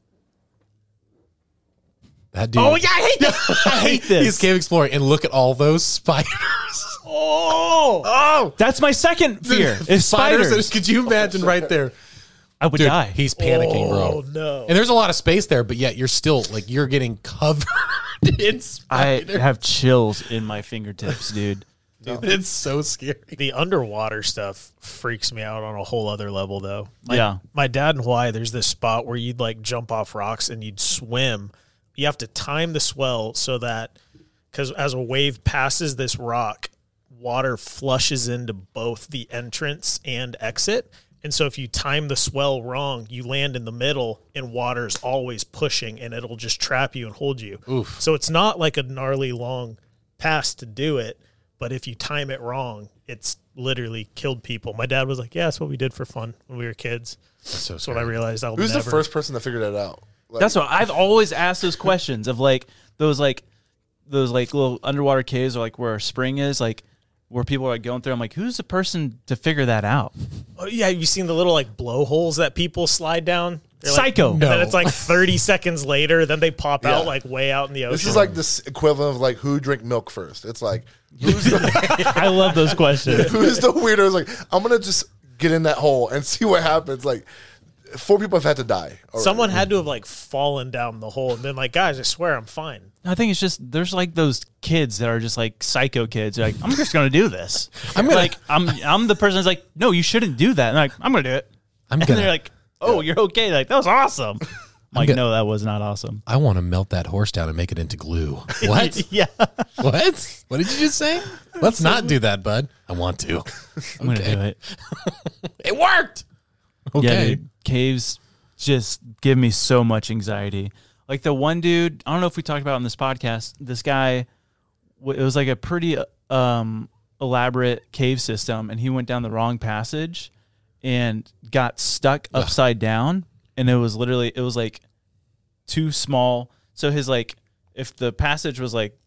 That dude. Oh, yeah, I hate this. I hate this. He's cave exploring and look at all those spiders. Oh, that's my second fear. Is spiders. Could you imagine right there? I would Dude, die. he's panicking, Oh bro. no! And there's a lot of space there, but yet you're still like you're getting covered in I spiders. have chills in my fingertips, dude. It's so scary. The underwater stuff freaks me out on a whole other level, though. Yeah. My dad in Hawaii, there's this spot where you'd like jump off rocks and you'd swim. You have to time the swell so that, because as a wave passes this rock, water flushes into both the entrance and exit. And so if you time the swell wrong, you land in the middle and water's always pushing and it'll just trap you and hold you. Oof. So it's not like a gnarly long pass to do it. But if you time it wrong, it's literally killed people. My dad was like, yeah, that's what we did for fun when we were kids. That's so That's what I realized I'll Who's never. the first person that figured that out? Like, That's what I've always asked those questions of those little underwater caves or like where a spring is, like where people are going through. I'm like, who's the person to figure that out? Oh, yeah, have you seen the little like blowholes that people slide down? They're like- Psycho. And then it's like 30 seconds later, then they pop Yeah. out like way out in the ocean. This is like this equivalent of like who drank milk first. It's like who's the, I love those questions. who's the weirdo? It's like I'm gonna just get in that hole and see what happens. Like 4 people have had to die. already. Someone had to have like fallen down the hole and been like, guys, I swear I'm fine. I think it's just there's like those kids that are just like psycho kids. They're like, I'm just gonna do this. I'm the person that's like, no, you shouldn't do that. And I'm like, I'm gonna do it. I'm And gonna. they're like, oh, you're okay. They're like, that was awesome. I'm like, gonna- no, that was not awesome. I want to melt that horse down and make it into glue. What? Yeah, What? What did you just say? Let's not do that, bud. I want to. I'm gonna do it. It worked. Yeah, Okay. dude, caves just give me so much anxiety. Like the one dude, I don't know if we talked about it on this podcast. This guy, it was like a pretty elaborate cave system, and he went down the wrong passage and got stuck upside down. And it was like too small. So his like, if the passage was like,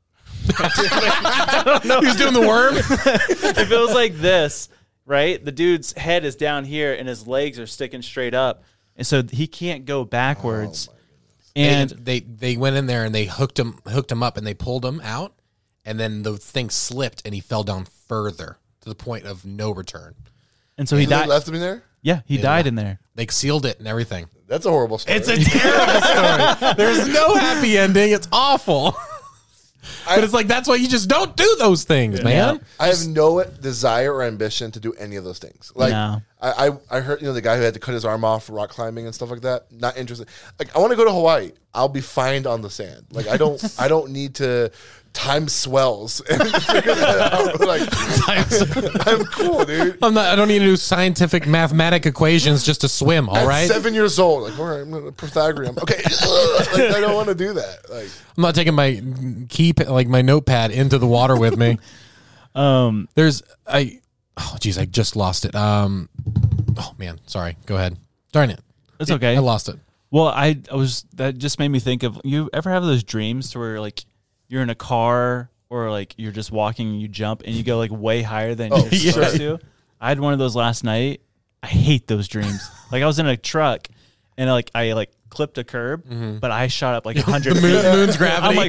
He's doing the worm. if it was like this, right? The dude's head is down here and his legs are sticking straight up. And so he can't go backwards. And And they went in there and they hooked him up and they pulled him out, and then the thing slipped and he fell down further to the point of no return. so he And they died. left him in there. Yeah, he died in there. They sealed it and everything. That's a horrible story. It's a terrible story. There's no happy ending. It's awful. But it's like that's why you just don't do those things, man. I have no desire or ambition to do any of those things. Like No. I heard, the guy who had to cut his arm off for rock climbing and stuff like that. Not interested. Like I want to go to Hawaii. I'll be fine on the sand. Like I don't need to time swells and figure that out. Like I'm cool, dude. I don't need to do scientific mathematic equations just to swim. All At right. 7 years old, like all right, I'm gonna Pythagorean. Okay, like, I don't want to do that. Like I'm not taking my my notepad into the water with me. I just lost it. Oh man, sorry. Go ahead. Darn it. It's okay. I lost it. Well, that just made me think of, you ever have those dreams to where like you're in a car or like you're just walking and you jump and you go like way higher than you're supposed to? I had one of those last night. I hate those dreams. Like I was in a truck and I clipped a curb, but I shot up like 100 feet. Moon's gravity. I'm like,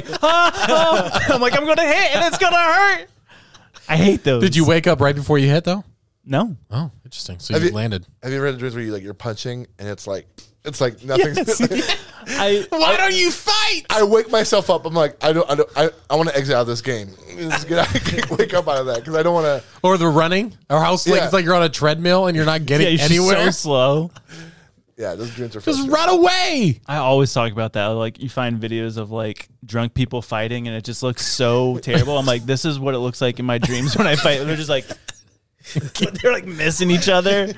I'm like, I'm going to hit and it's going to hurt. I hate those. Did you wake up right before you hit though? No. Oh, interesting. So you landed. Have you ever had dreams where you're punching and it's like nothing's Why don't you fight? I wake myself up. I'm like, I want to exit out of this game. Wake up out of that because I don't want to. Or the running, or how slow it's like you're on a treadmill and you're not getting anywhere. So slow. Yeah, those dreams are Just frustrating. run away. I always talk about that. Like you find videos of like drunk people fighting and it just looks so terrible. I'm like, this is what it looks like in my dreams when I fight. They're just like, they're like missing each other.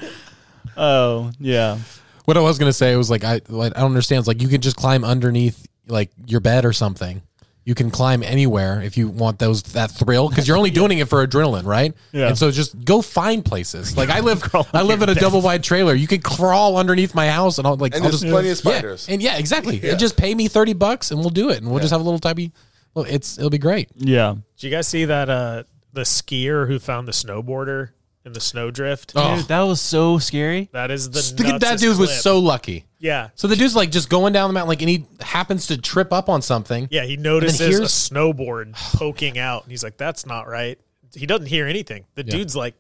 Oh yeah. What I was gonna say was like I don't understand. It's like you can just climb underneath like your bed or something. You can climb anywhere if you want that thrill because you're only doing it for adrenaline, right? Yeah. And so just go find places. Like I live in a double wide trailer. You could crawl underneath my house and I'll there's plenty of spiders. Yeah. And yeah, exactly. And just pay me $30 and we'll do it and we'll just have a little tiny. Well, it'll be great. Yeah. Did you guys see that the skier who found the snowboarder in the snowdrift? Oh. Dude, that was so scary. That is the That dude was so lucky. Yeah. So the dude's like just going down the mountain, like, and he happens to trip up on something. Yeah, he notices hears- a snowboard poking out, and he's like, "That's not right." He doesn't hear anything. The dude's like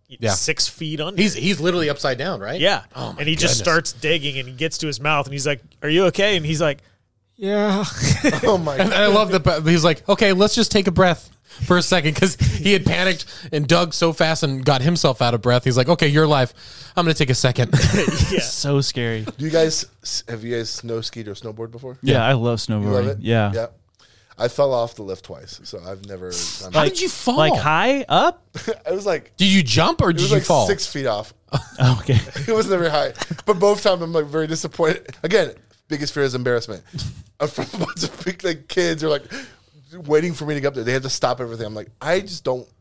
6 feet under. He's literally upside down, right? Yeah. Oh my and he just goodness. starts digging, and he gets to his mouth, and he's like, "Are you okay?" And he's like, "Yeah." Oh my And god! I love that. He's like, okay, let's just take a breath for a second because he had panicked and dug so fast and got himself out of breath. He's like, okay, you're alive. I'm going to take a second. Yeah. So scary. Have you guys snow skied or snowboard before? Yeah, I love You snowboarding. love it? Yeah. Yeah. I fell off the lift twice, so I've never done How that. did you fall? Like high up? I was like, Did you jump or it did was you like fall? 6 feet off. Okay. It wasn't very high, but both times I'm like very disappointed. Again, biggest fear is embarrassment. I'm from a bunch of big like kids are like waiting for me to get up there. They had to stop everything. I'm like, I just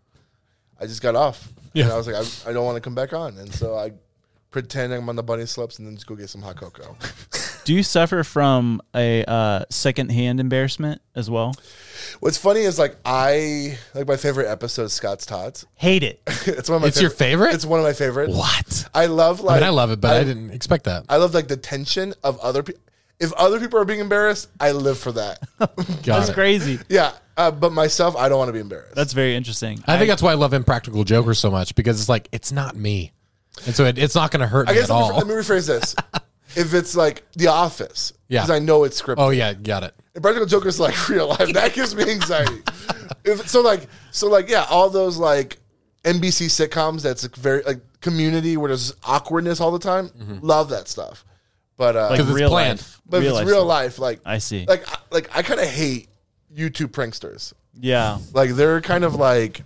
got off. Yeah. And I was like, I don't want to come back on, and so I pretend I'm on the bunny slopes and then just go get some hot cocoa. Do you suffer from a secondhand embarrassment as well? What's funny is like my favorite episode is Scott's Tots. Hate it. It's one of my It's your favorite? It's one of my favorites. What? I love like I mean, I love it, but I didn't expect that. I love like the tension of other people. If other people are being embarrassed, I live for that. That's crazy. Yeah, but myself, I don't want to be embarrassed. That's very interesting. I think that's why I love Impractical Jokers so much because it's like, it's not me. And so it's not going to hurt I me guess at all. let me rephrase this. If it's like The Office, Yeah. because I know it's scripted. Oh, yeah, got it. Impractical Jokers like real life. That gives me anxiety. Yeah, all those like NBC sitcoms that's like very like Community where there's awkwardness all the time. Love that stuff. But like Because it's real planned. life. but if it's life real stuff. life, like I see. like I kind of hate YouTube pranksters. Yeah. Like they're kind of like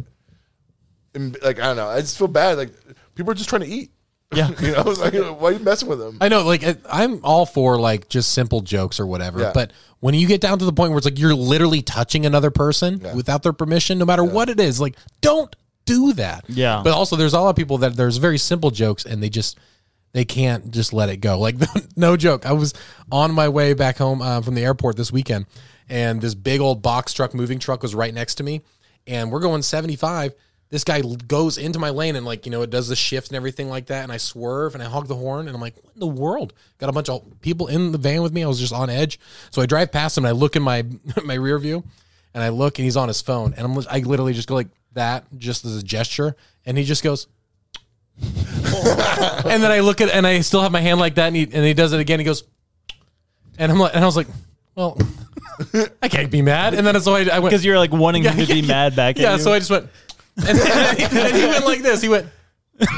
I don't know. I just feel bad. Like people are just trying to eat. Yeah. You know, it's like, why are you messing with them? I know, like, I'm all for, like, just simple jokes or whatever. Yeah. But when you get down to the point where it's like you're literally touching another person without their permission, no matter what it is, like, don't do that. Yeah. But also, there's a lot of people that there's very simple jokes and they can't just let it go. Like, no joke. I was on my way back home from the airport this weekend, and this big old box truck, moving truck was right next to me, and we're going 75. This guy goes into my lane and, like, you know, it does the shift and everything like that. And I swerve and I hog the horn and I'm like, what in the world? Got a bunch of people in the van with me. I was just on edge. So I drive past him and I look in my rear view and I look and he's on his phone. And I literally just go like that, just as a gesture. And he just goes, and then I look at, and I still have my hand like that. And he does it again. He goes, and I'm like, and I was like, well, I can't be mad. And then so I went, Because you're like wanting him to be mad back at you. yeah, so I just went, and he went like this. He went, That's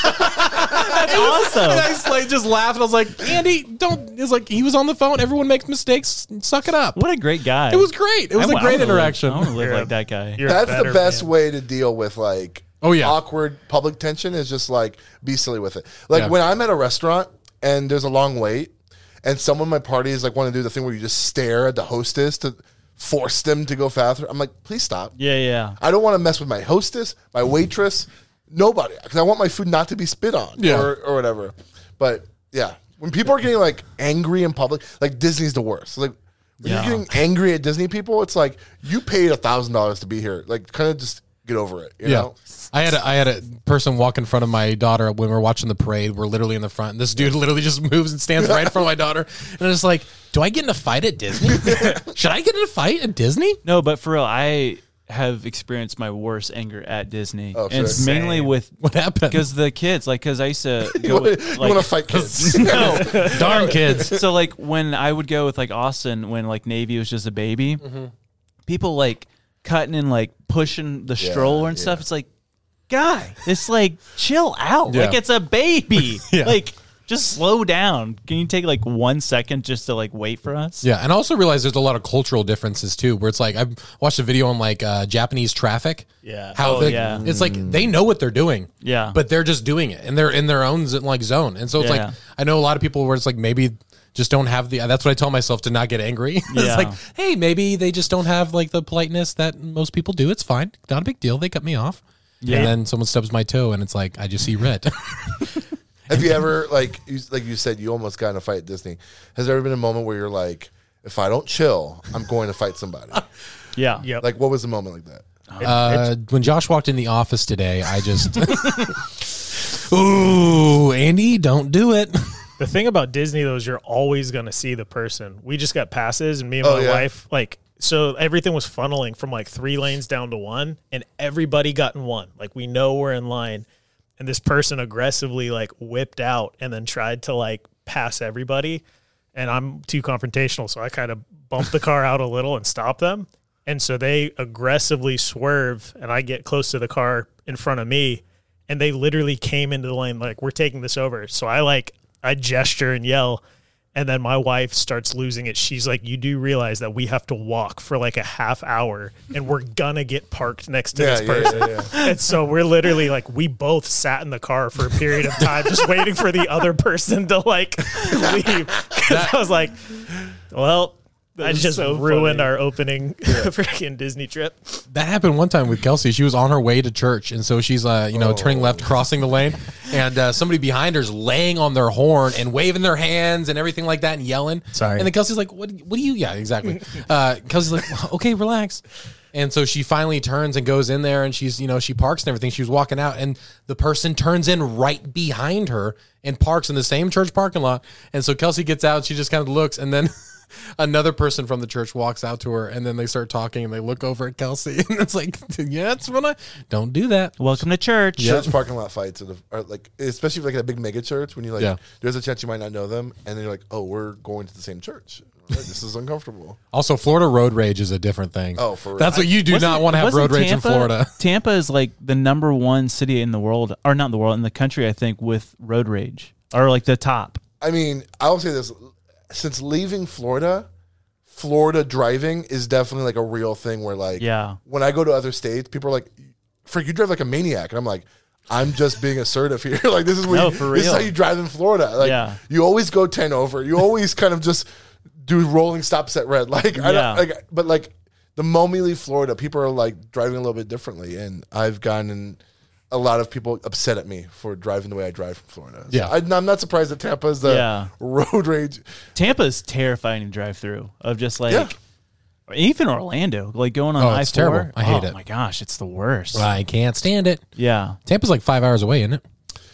awesome. and I just laughed. And I was like, Andy, don't. It's like he was on the phone. Everyone makes mistakes. Suck it up. What a great guy. It was great. It was a great interaction. I want to live like that guy. You're a That's the better best man. way to deal with like awkward public tension is just like be silly with it. Like when I'm at a restaurant and there's a long wait and someone in my party is like want to do the thing where you just stare at the hostess force them to go faster. I'm like, please stop. Yeah. I don't want to mess with my hostess, my waitress, nobody, because I want my food not to be spit on or whatever. But yeah, when people are getting like angry in public, like Disney's the worst. Like when you're getting angry at Disney people, it's like you paid $1,000 to be here. Like kind of just get over it. You know? I had a person walk in front of my daughter when we were watching the parade. We're literally in the front. And this dude literally just moves and stands right in front of my daughter. And it's like, do I get in a fight at Disney? Should I get in a fight at Disney? No, but for real, I have experienced my worst anger at Disney. Oh, and it's mainly with what happened because the kids, like, because I used to go. you with, want to fight kids? No, darn kids. So like when I would go with like Austin when like Navy was just a baby, people like cutting and like pushing the stroller and stuff. It's like, guy, it's like chill out. Yeah. Like it's a baby. Yeah. Like just slow down. Can you take like 1 second just to like wait for us? Yeah, and I also realize there's a lot of cultural differences too, where it's like I've watched a video on like Japanese traffic. Yeah. How it's like they know what they're doing. Yeah. But they're just doing it, and they're in their own like zone. And so it's like I know a lot of people where it's like maybe just don't have the. That's what I tell myself to not get angry. It's like, hey, maybe they just don't have like the politeness that most people do. It's fine, not a big deal. They cut me off. Yeah. And then someone stubs my toe, and it's like I just see red. Have you ever, like you said, you almost got in a fight at Disney? Has there ever been a moment where you're like, if I don't chill, I'm going to fight somebody? Yeah. Yep. Like, what was the moment like that? When Josh walked in the office today, I just, ooh, Andy, don't do it. The thing about Disney, though, is you're always going to see the person. We just got passes, and me and my wife, like, so everything was funneling from like 3 lanes down to 1, and everybody got in 1. Like, we know we're in line. And this person aggressively like whipped out and then tried to like pass everybody. And I'm too confrontational, so I kind of bumped the car out a little and stopped them. And so they aggressively swerve, and I get close to the car in front of me, and they literally came into the lane like, we're taking this over. So I gesture and yell, and then my wife starts losing it. She's like, you do realize that we have to walk for like a half hour, and we're gonna get parked next to this person. And so we're literally like, we both sat in the car for a period of time just waiting for the other person to like leave. I was like, well, I just ruined our opening freaking Disney trip. That happened one time with Kelsey. She was on her way to church, and so she's turning left, crossing the lane, and somebody behind her's laying on their horn and waving their hands and everything like that and yelling. Sorry. And then Kelsey's like, "What do you?" Yeah, exactly. Kelsey's like, "Okay, relax." And so she finally turns and goes in there, and she's she parks and everything. She was walking out, and the person turns in right behind her and parks in the same church parking lot. And so Kelsey gets out. She just kind of looks, and then another person from the church walks out to her, and then they start talking, and they look over at Kelsey, and it's like, yeah, it's when don't do that. Welcome to church. Church parking lot fights are like, especially like a big mega church, when you like, there's a chance you might not know them, and then you're like, oh, we're going to the same church. Like, this is uncomfortable. Also, Florida road rage is a different thing. Oh, for real. That's what you do not want to have road rage in Florida. Tampa is like the #1 city in the world, or not in the world, in the country, I think, with road rage, or like the top. I mean, I will say this: since leaving Florida driving is definitely like a real thing. Where like, when I go to other states, people are like, "Frick, you drive like a maniac," and I'm like, I'm just being assertive here. Like, this is what this is how you drive in Florida. Like, you always go 10 over. You always kind of just do rolling stops at red. Like, I don't like, but like the moment you leave Florida, people are like driving a little bit differently, and I've gotten a lot of people upset at me for driving the way I drive from Florida. So I'm not surprised that Tampa is the road rage. Tampa is terrifying to drive through. Of just like. Even Orlando, like going on I-4. It's terrible. I hate it. Oh my gosh, it's the worst. I can't stand it. Yeah. Tampa's like 5 hours away, isn't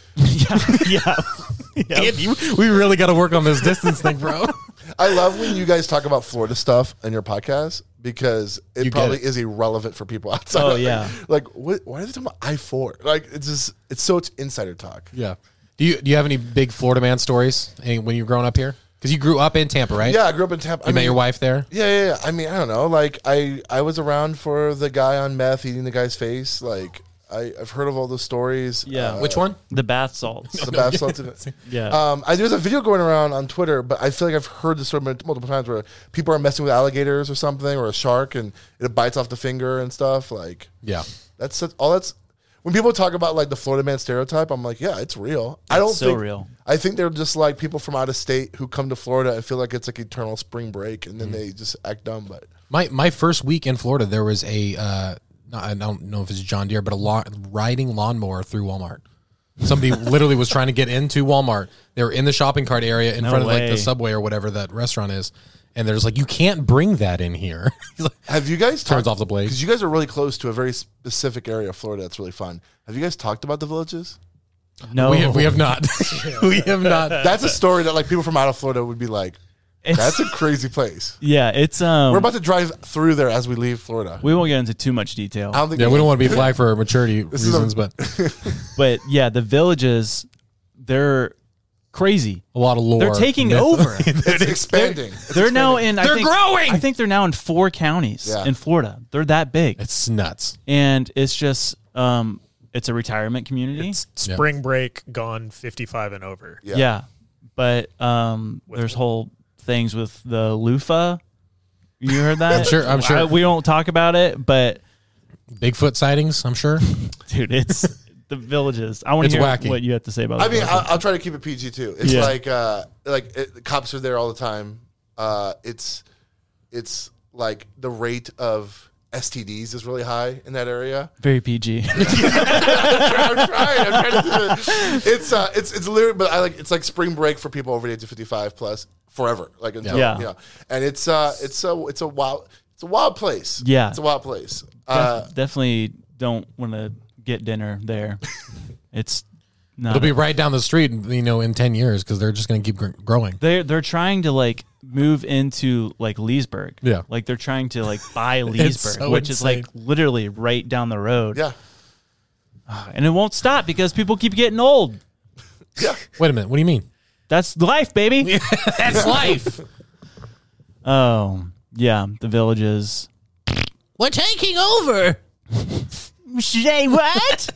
it? Yeah. Andy, we really got to work on this distance thing, bro. I love when you guys talk about Florida stuff in your podcast, because it probably is irrelevant for people outside. Oh, yeah. Like, why are they talking about I-4? Like, it's so insider talk. Yeah. Do you have any big Florida man stories when you were growing up here? Because you grew up in Tampa, right? Yeah, I grew up in Tampa. You met your wife there? Yeah. I mean, I don't know. Like, I was around for the guy on meth eating the guy's face. Like, I've heard of all those stories. Yeah. Which one? The bath salts. The bath salts. Yeah. There's a video going around on Twitter, but I feel like I've heard this story multiple times where people are messing with alligators or something, or a shark, and it bites off the finger and stuff. Like, yeah. That's all that's... When people talk about like the Florida man stereotype, I'm like, yeah, it's real. I don't think real. I think they're just like people from out of state who come to Florida and feel like it's like eternal spring break, and then they just act dumb. But My first week in Florida, there was I don't know if it's John Deere, but a riding lawnmower through Walmart. Somebody literally was trying to get into Walmart. They were in the shopping cart area in front of like the Subway or whatever that restaurant is. And there's like, you can't bring that in here. Have you guys turns off the blade? Because you guys are really close to a very specific area of Florida that's really fun. Have you guys talked about the villages? No, we have not. We have not. That's a story that like people from out of Florida would be like, that's a crazy place. Yeah, it's We're about to drive through there as we leave Florida. We won't get into too much detail. I don't think we don't want to be flagged for maturity reasons, but yeah, the villages, they're crazy. A lot of lore. They're taking over. It's expanding. They're now in. They're growing. I think they're now in 4 counties in Florida. They're that big. It's nuts, and it's just it's a retirement community. It's spring break gone 55 and over. Yeah, but there's whole things with the loofah. You heard that? I'm sure. We don't talk about it, but Bigfoot sightings. I'm sure, dude. It's the villages. I want to hear wacky. what you have to say about. I mean, I'll try to keep it PG too. It's the cops are there all the time. It's like the rate of STDs is really high in that area. Very PG. I'm trying to do it. It's literally, but it's like spring break for people over the age of 55 plus forever. Like until and it's a wild place. Yeah, it's a wild place. Definitely don't want to get dinner there. It's not. It'll be right down the street, in 10 years because they're just going to keep growing. They're trying to like move into like Leesburg. Yeah, like they're trying to like buy Leesburg, which is like literally right down the road. Yeah, and it won't stop because people keep getting old. Yeah. Wait a minute. What do you mean? That's life, baby. That's life. Oh yeah, the villages. We're taking over. Say what?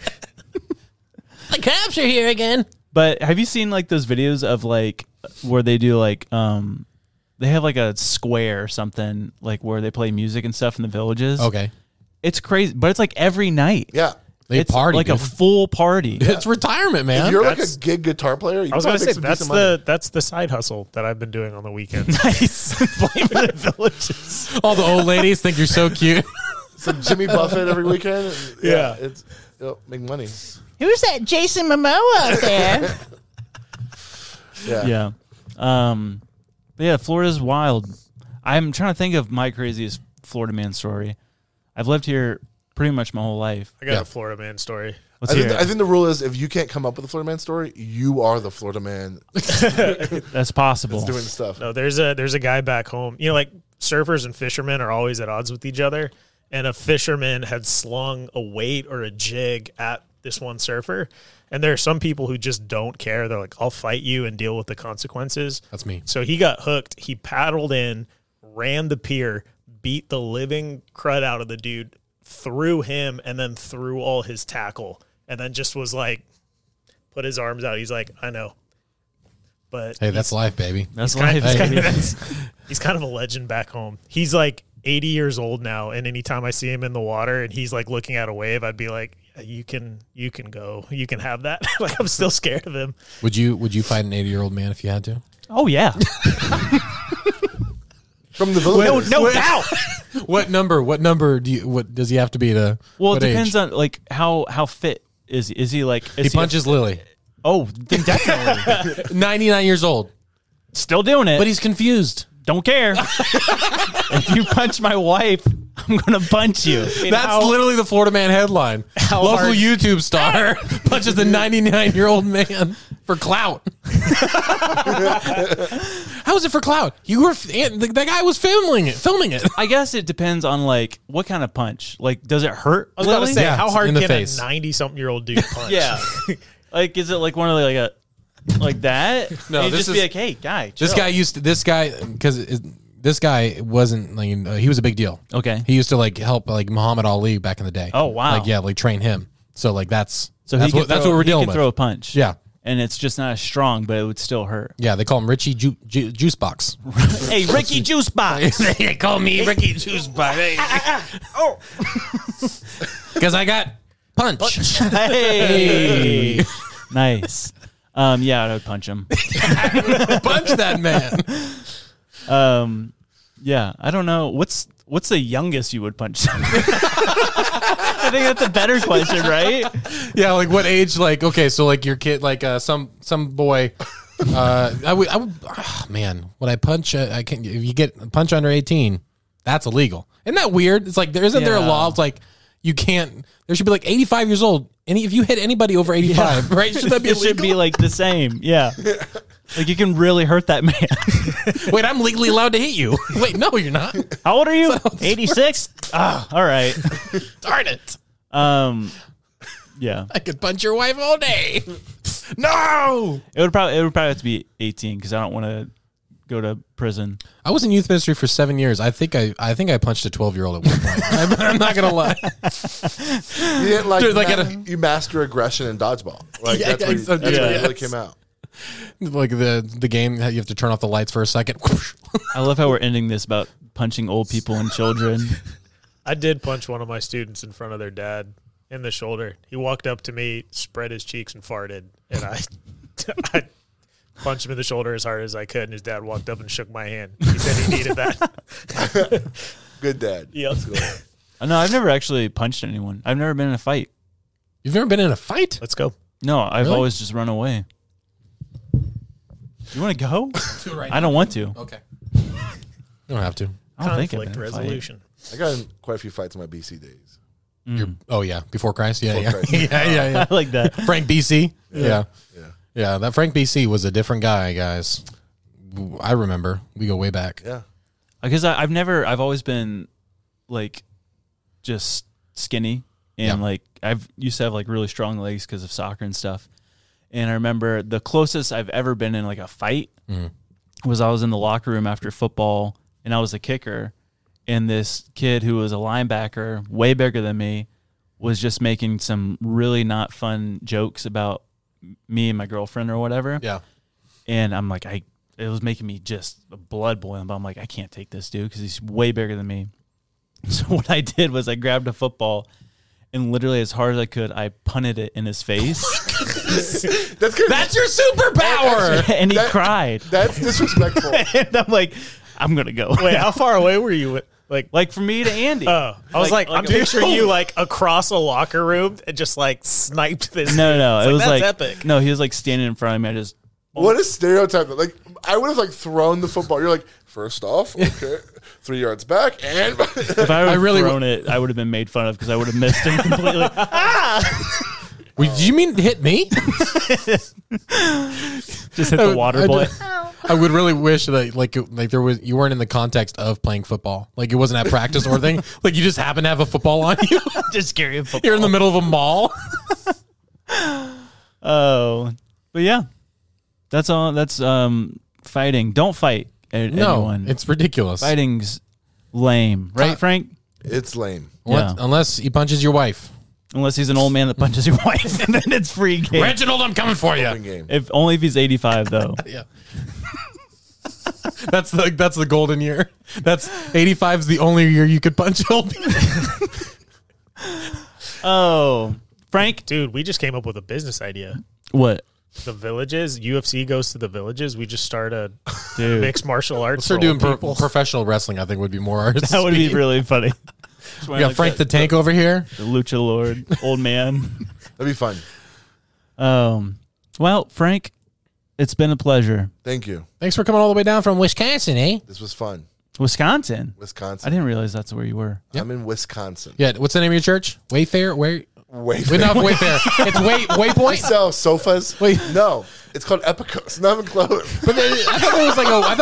The cops are here again. But have you seen like those videos of like where they do like they have like a square or something like where they play music and stuff in the villages? Okay. It's crazy, but it's like every night. Yeah. It's party, like a full party. It's retirement, man. If you're like a gig guitar player, I was going to say that's the side hustle that I've been doing on the weekends. Nice. Playing for the villages. All the old ladies think you're so cute. Some Jimmy Buffett every weekend. Yeah. It'll make money. Who's that Jason Momoa up there? Yeah. But yeah, Florida's wild. I'm trying to think of my craziest Florida man story. I've lived here pretty much my whole life. I got a Florida man story. Let's I hear it. think the rule is if you can't come up with a Florida man story, you are the Florida man. That's possible. That's doing stuff. No, there's a guy back home. Like surfers and fishermen are always at odds with each other. And a fisherman had slung a weight or a jig at this one surfer. And there are some people who just don't care. They're like, I'll fight you and deal with the consequences. That's me. So he got hooked. He paddled in, ran the pier, beat the living crud out of the dude, threw him, and then threw all his tackle. And then just was like, put his arms out. He's like, I know. But hey, that's life, baby. That's life. He's kind of a legend back home. He's like 80 years old now, and anytime I see him in the water and he's like looking at a wave, I'd be like, you can go. You can have that. Like, I'm still scared of him. Would you fight an 80-year-old man if you had to? Oh yeah. From the village. No doubt. What number does he have to be to? Well, it what depends age? on like how fit is he? Is he like He punches Lily. Oh, then definitely 99 years old. still doing it. But he's confused. Don't care. If you punch my wife, I'm gonna punch you. That's literally the Florida Man headline. Local hard- YouTube star punches a 99-year-old man for clout. How was it for clout? That guy was filming it. I guess it depends on like what kind of punch. Like, does it hurt? I was about to Lily? say, Yeah, how hard in the can face. a 90-something-year-old dude punch? Yeah. Like, is it like one of the, like that? No, And you'd this just is- be like, hey, guy. This guy wasn't like he was a big deal. Okay. He used to like help like Muhammad Ali back in the day. Oh, wow. Like train him. So like that's That's what we're dealing with. Throw a punch. Yeah. And it's just not as strong, but it would still hurt. Yeah, they call him Richie Juice Box. Hey, Ricky Juice Box. They call me Ricky Juice Box. Oh. Because I got punch. Hey. Nice. Yeah, I would punch him. Punch that man. Yeah, I don't know. What's the youngest you would punch? I think that's a better question, right? Yeah, like what age? Like, okay, so like your kid, like some boy. I would. Man, when I punch, I can. If you get a punch under 18, that's illegal. Isn't that weird? It's like there isn't there a law? It's like you can't. There should be like 85 years old. And if you hit anybody over 85, right? Should that be illegal? It should be like the same. Yeah. Like you can really hurt that man. Wait, I'm legally allowed to hit you. Wait, no, you're not. How old are you? 86. Ah, all right. Darn it. Yeah. I could punch your wife all day. No. It would probably have to be 18 because I don't want to go to prison. I was in youth ministry for 7 years. I think I punched a 12-year-old at one point. I'm not gonna lie. You didn't like, Dude, you master aggression in dodgeball. Like Yeah, that's where it really came out. Like the game, you have to turn off the lights for a second. I love how we're ending this about punching old people and children. I did punch one of my students in front of their dad in the shoulder. He walked up to me, spread his cheeks, and farted. And I punched him in the shoulder as hard as I could. And his dad walked up and shook my hand. He said he needed that. Good dad. Yep. No, I've never actually punched anyone. I've never been in a fight. You've never been in a fight? Let's go. No, I've Really? always just run away. You want to go? I don't want to. Okay. You don't have to. I don't think I've Conflict been in a fight. resolution. I got in quite a few fights in my BC days. Oh yeah, before Christ. Yeah, Before Christ. yeah. I like that. Frank BC. Yeah. Yeah. That Frank BC was a different guy, guys. I remember. We go way back. Yeah. Because I've always been like just skinny and Yeah. like I've used to have like really strong legs because of soccer and stuff. And I remember the closest I've ever been in like a fight was I was in the locker room after football and I was a kicker. And this kid who was a linebacker, way bigger than me, was just making some really not fun jokes about me and my girlfriend or whatever. Yeah. And I'm like, it was making me just blood boiling. But I'm like, I can't take this dude because he's way bigger than me. So what I did was I grabbed a football and literally as hard as I could, I punted it in his face. That's your superpower. And he cried. That's disrespectful. And I'm like, I'm going to go. Wait, how far away were you? Like from me to Andy. Oh, I was like I'm a- picturing you like across a locker room and just like sniped this. No. dude. It was that's like epic. No, he was like standing in front of me. I just What a stereotype. Like, I would have like thrown the football. You're like, first off, okay, 3 yards back, and if I would have thrown it, I would have been made fun of because I would have missed him completely. Wait, do you mean hit me? Just hit the water boy. I would really wish that like there was you weren't in the context of playing football. Like it wasn't at practice or thing. Like you just happen to have a football on you. Just scary football. You're in the middle of a mall. Oh, but yeah, that's all. That's fighting. Don't fight anyone. It's ridiculous. Fighting's lame, right, Frank? it's lame. Yeah. Unless he punches your wife. Unless he's an old man that punches your wife, and then it's free game. Reginald, I'm coming for you. Open game. If only if he's 85 though. Yeah. That's the golden year. That's 85 is the only year you could punch old people. Oh, Frank, Dude, we just came up with a business idea. what? The villages, UFC goes to the villages. We just start a Dude, mixed martial arts. Start for doing old people. professional wrestling. I think would be more arts. that would be really funny. We got Frank the Tank over here. The Lucha Lord, old man. That'd be fun. Well, Frank, it's been a pleasure. Thank you. Thanks for coming all the way down from Wisconsin, eh? This was fun. Wisconsin. Wisconsin. I didn't realize that's where you were. I'm in Wisconsin. Yeah. What's the name of your church? Wayfair? Wait, not Wayfair. It's We Waypoint. sell sofas. Wait. No, it's called Epicos. Not even close. But I thought there was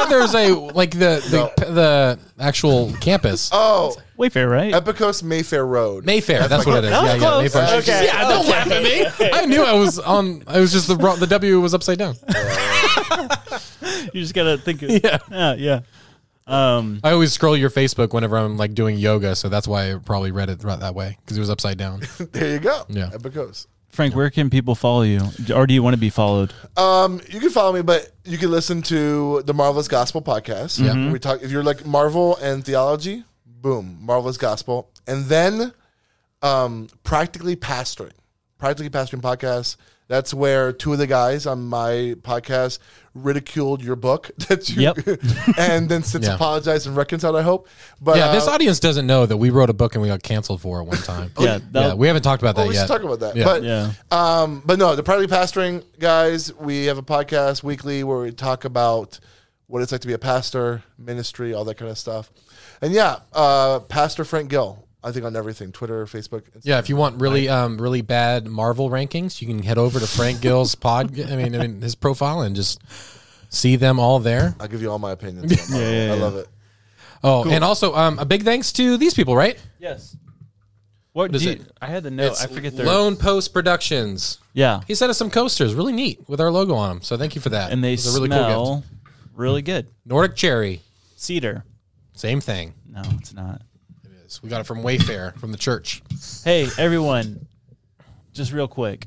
the actual campus. Oh, Wayfair, right? Epicos Mayfair Road. Mayfair. That's my what it is. That was Yeah, close. Mayfair. Okay. Yeah, don't laugh at me. I knew I was on. I was just the W was upside down. You just gotta think. Yeah. I always scroll your Facebook whenever I'm like doing yoga, so that's why I probably read it that way because it was upside down. There you go. Yeah. Epicos. Frank, where can people follow you, or do you want to be followed? You can follow me, but you can listen to the Marvelous Gospel podcast. Yeah, we talk. If you're like Marvel and theology, boom, Marvelous Gospel, and then Practically Pastoring podcast. That's where two of the guys on my podcast ridiculed your book that you Yep. and then since Yeah. apologized and reconciled, I hope. But Yeah, this audience doesn't know that we wrote a book and we got canceled for it one time. Yeah, Yeah, we haven't talked about that we yet. should talk about that. Yeah. But no, the Proudly Pastoring guys, we have a podcast weekly where we talk about what it's like to be a pastor, ministry, all that kind of stuff. And yeah, Pastor Frank Gill, I think on everything, Twitter, Facebook. Instagram. Yeah, if you want really bad Marvel rankings, you can head over to Frank Gill's I mean his profile and just see them all there. I'll give you all my opinions. I love it. Oh, and also a big thanks to these people, right? Yes. What is do it? I had the note. It's I forget their Lone Post Productions. Yeah. He sent us some coasters, really neat, with our logo on them. So thank you for that. And they It was a really smell cool gift. really good. Nordic Cherry, Cedar. same thing. No, it's not. We got it from Wayfair, from the church. Hey, everyone. Just real quick.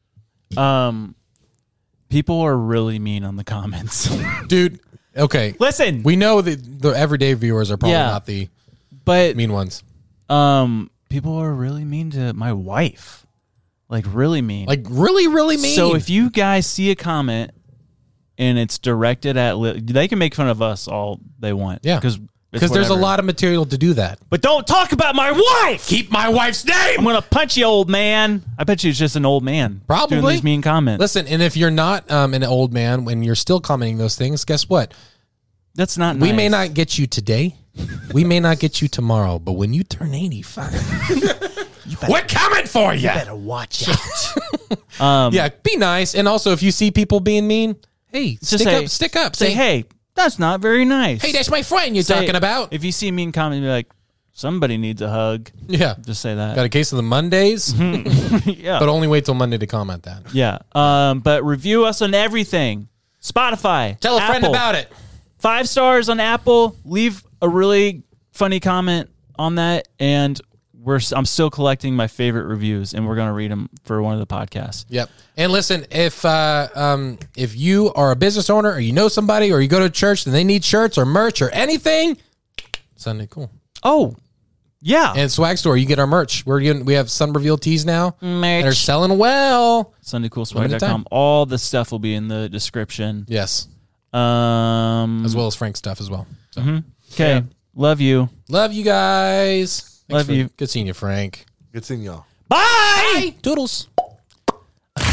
People are really mean on the comments. Dude, okay. Listen. We know that the everyday viewers are probably Yeah. not the But mean ones. people are really mean to my wife. Like really mean. Like really, really mean. So if you guys see a comment and it's directed at they can make fun of us all they want. Yeah. Because there's a lot of material to do that. But don't talk about my wife. Keep my wife's name. I'm gonna punch you, old man. I bet you it's just an old man. Probably. doing these mean comments. Listen, and if you're not an old man when you're still commenting those things, guess what? That's not We nice. may not get you today. We may not get you tomorrow, but when you turn 85, we're coming for you. Better watch out. Yeah, be nice. And also, if you see people being mean, hey, stick up. Say, hey, that's not very nice. Hey, that's my friend you're talking about. If you see a mean comment, be like, somebody needs a hug. Yeah. Just say that. Got a case of the Mondays, Yeah. but only wait till Monday to comment that. Yeah. But review us on everything. Spotify. Tell a friend Apple. about it. 5 stars on Apple. Leave a really funny comment on that, and I'm still collecting my favorite reviews, and we're gonna read them for one of the podcasts. Yep. And listen, if you are a business owner or you know somebody or you go to church and they need shirts or merch or anything, Sunday Cool. Oh, yeah. And Swag Store, you get our merch. We have Sun Reveal tees now. Merch. They're selling well. SundayCoolSwag.com. time. All the stuff will be in the description. Yes. As well as Frank's stuff as well. So. Okay. Yeah. Love you. Love you guys. Love you. Good seeing you, Frank. Good seeing y'all. Bye. Toodles. Did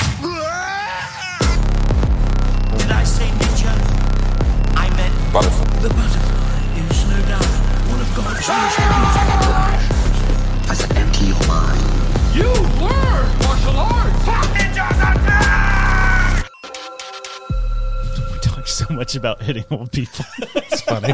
I say ninja? I meant The butterfly is no doubt one of God's most beautiful creations. I said, empty your mind. You learn martial arts. Ninjas are dead! We talk so much about hitting old people. It's funny.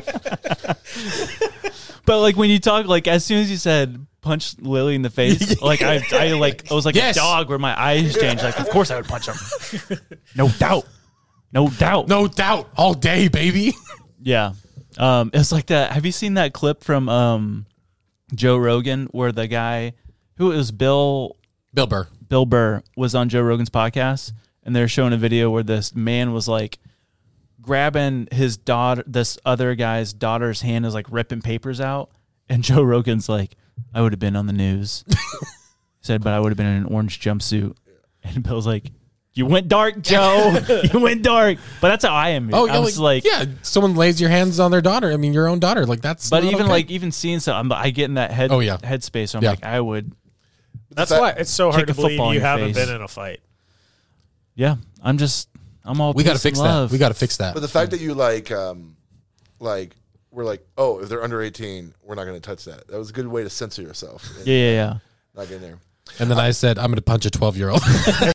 But like when you talk, like as soon as you said punch Lily in the face, like I was like Yes. a dog where my eyes changed. Like, of course I would punch him. No doubt. No doubt. No doubt. All day, baby. Yeah. It's like that. Have you seen that clip from Joe Rogan where the guy who it was Bill Burr was on Joe Rogan's podcast, and they're showing a video where this man was like grabbing his daughter, this other guy's daughter's hand, is like ripping papers out, and Joe Rogan's like, I would have been on the news. He said, but I would have been in an orange jumpsuit. And Bill's like, you went dark, Joe. You went dark. But that's how I am. Oh, I was like, yeah, someone lays your hands on their daughter. I mean, your own daughter. Like that's. but not even okay. like even seeing something, I get in that headspace. So I'm Yeah. like, I would. That's why it's so hard Kick to a believe football in you your haven't face. been in a fight. Yeah, I'm all. we got to peace fix and that. love. We got to fix that. But the fact that you like we're like, oh, if they're under 18, we're not going to touch that. That was a good way to censor yourself. Yeah. Not getting there. And then I said, I'm going to punch a 12-year-old.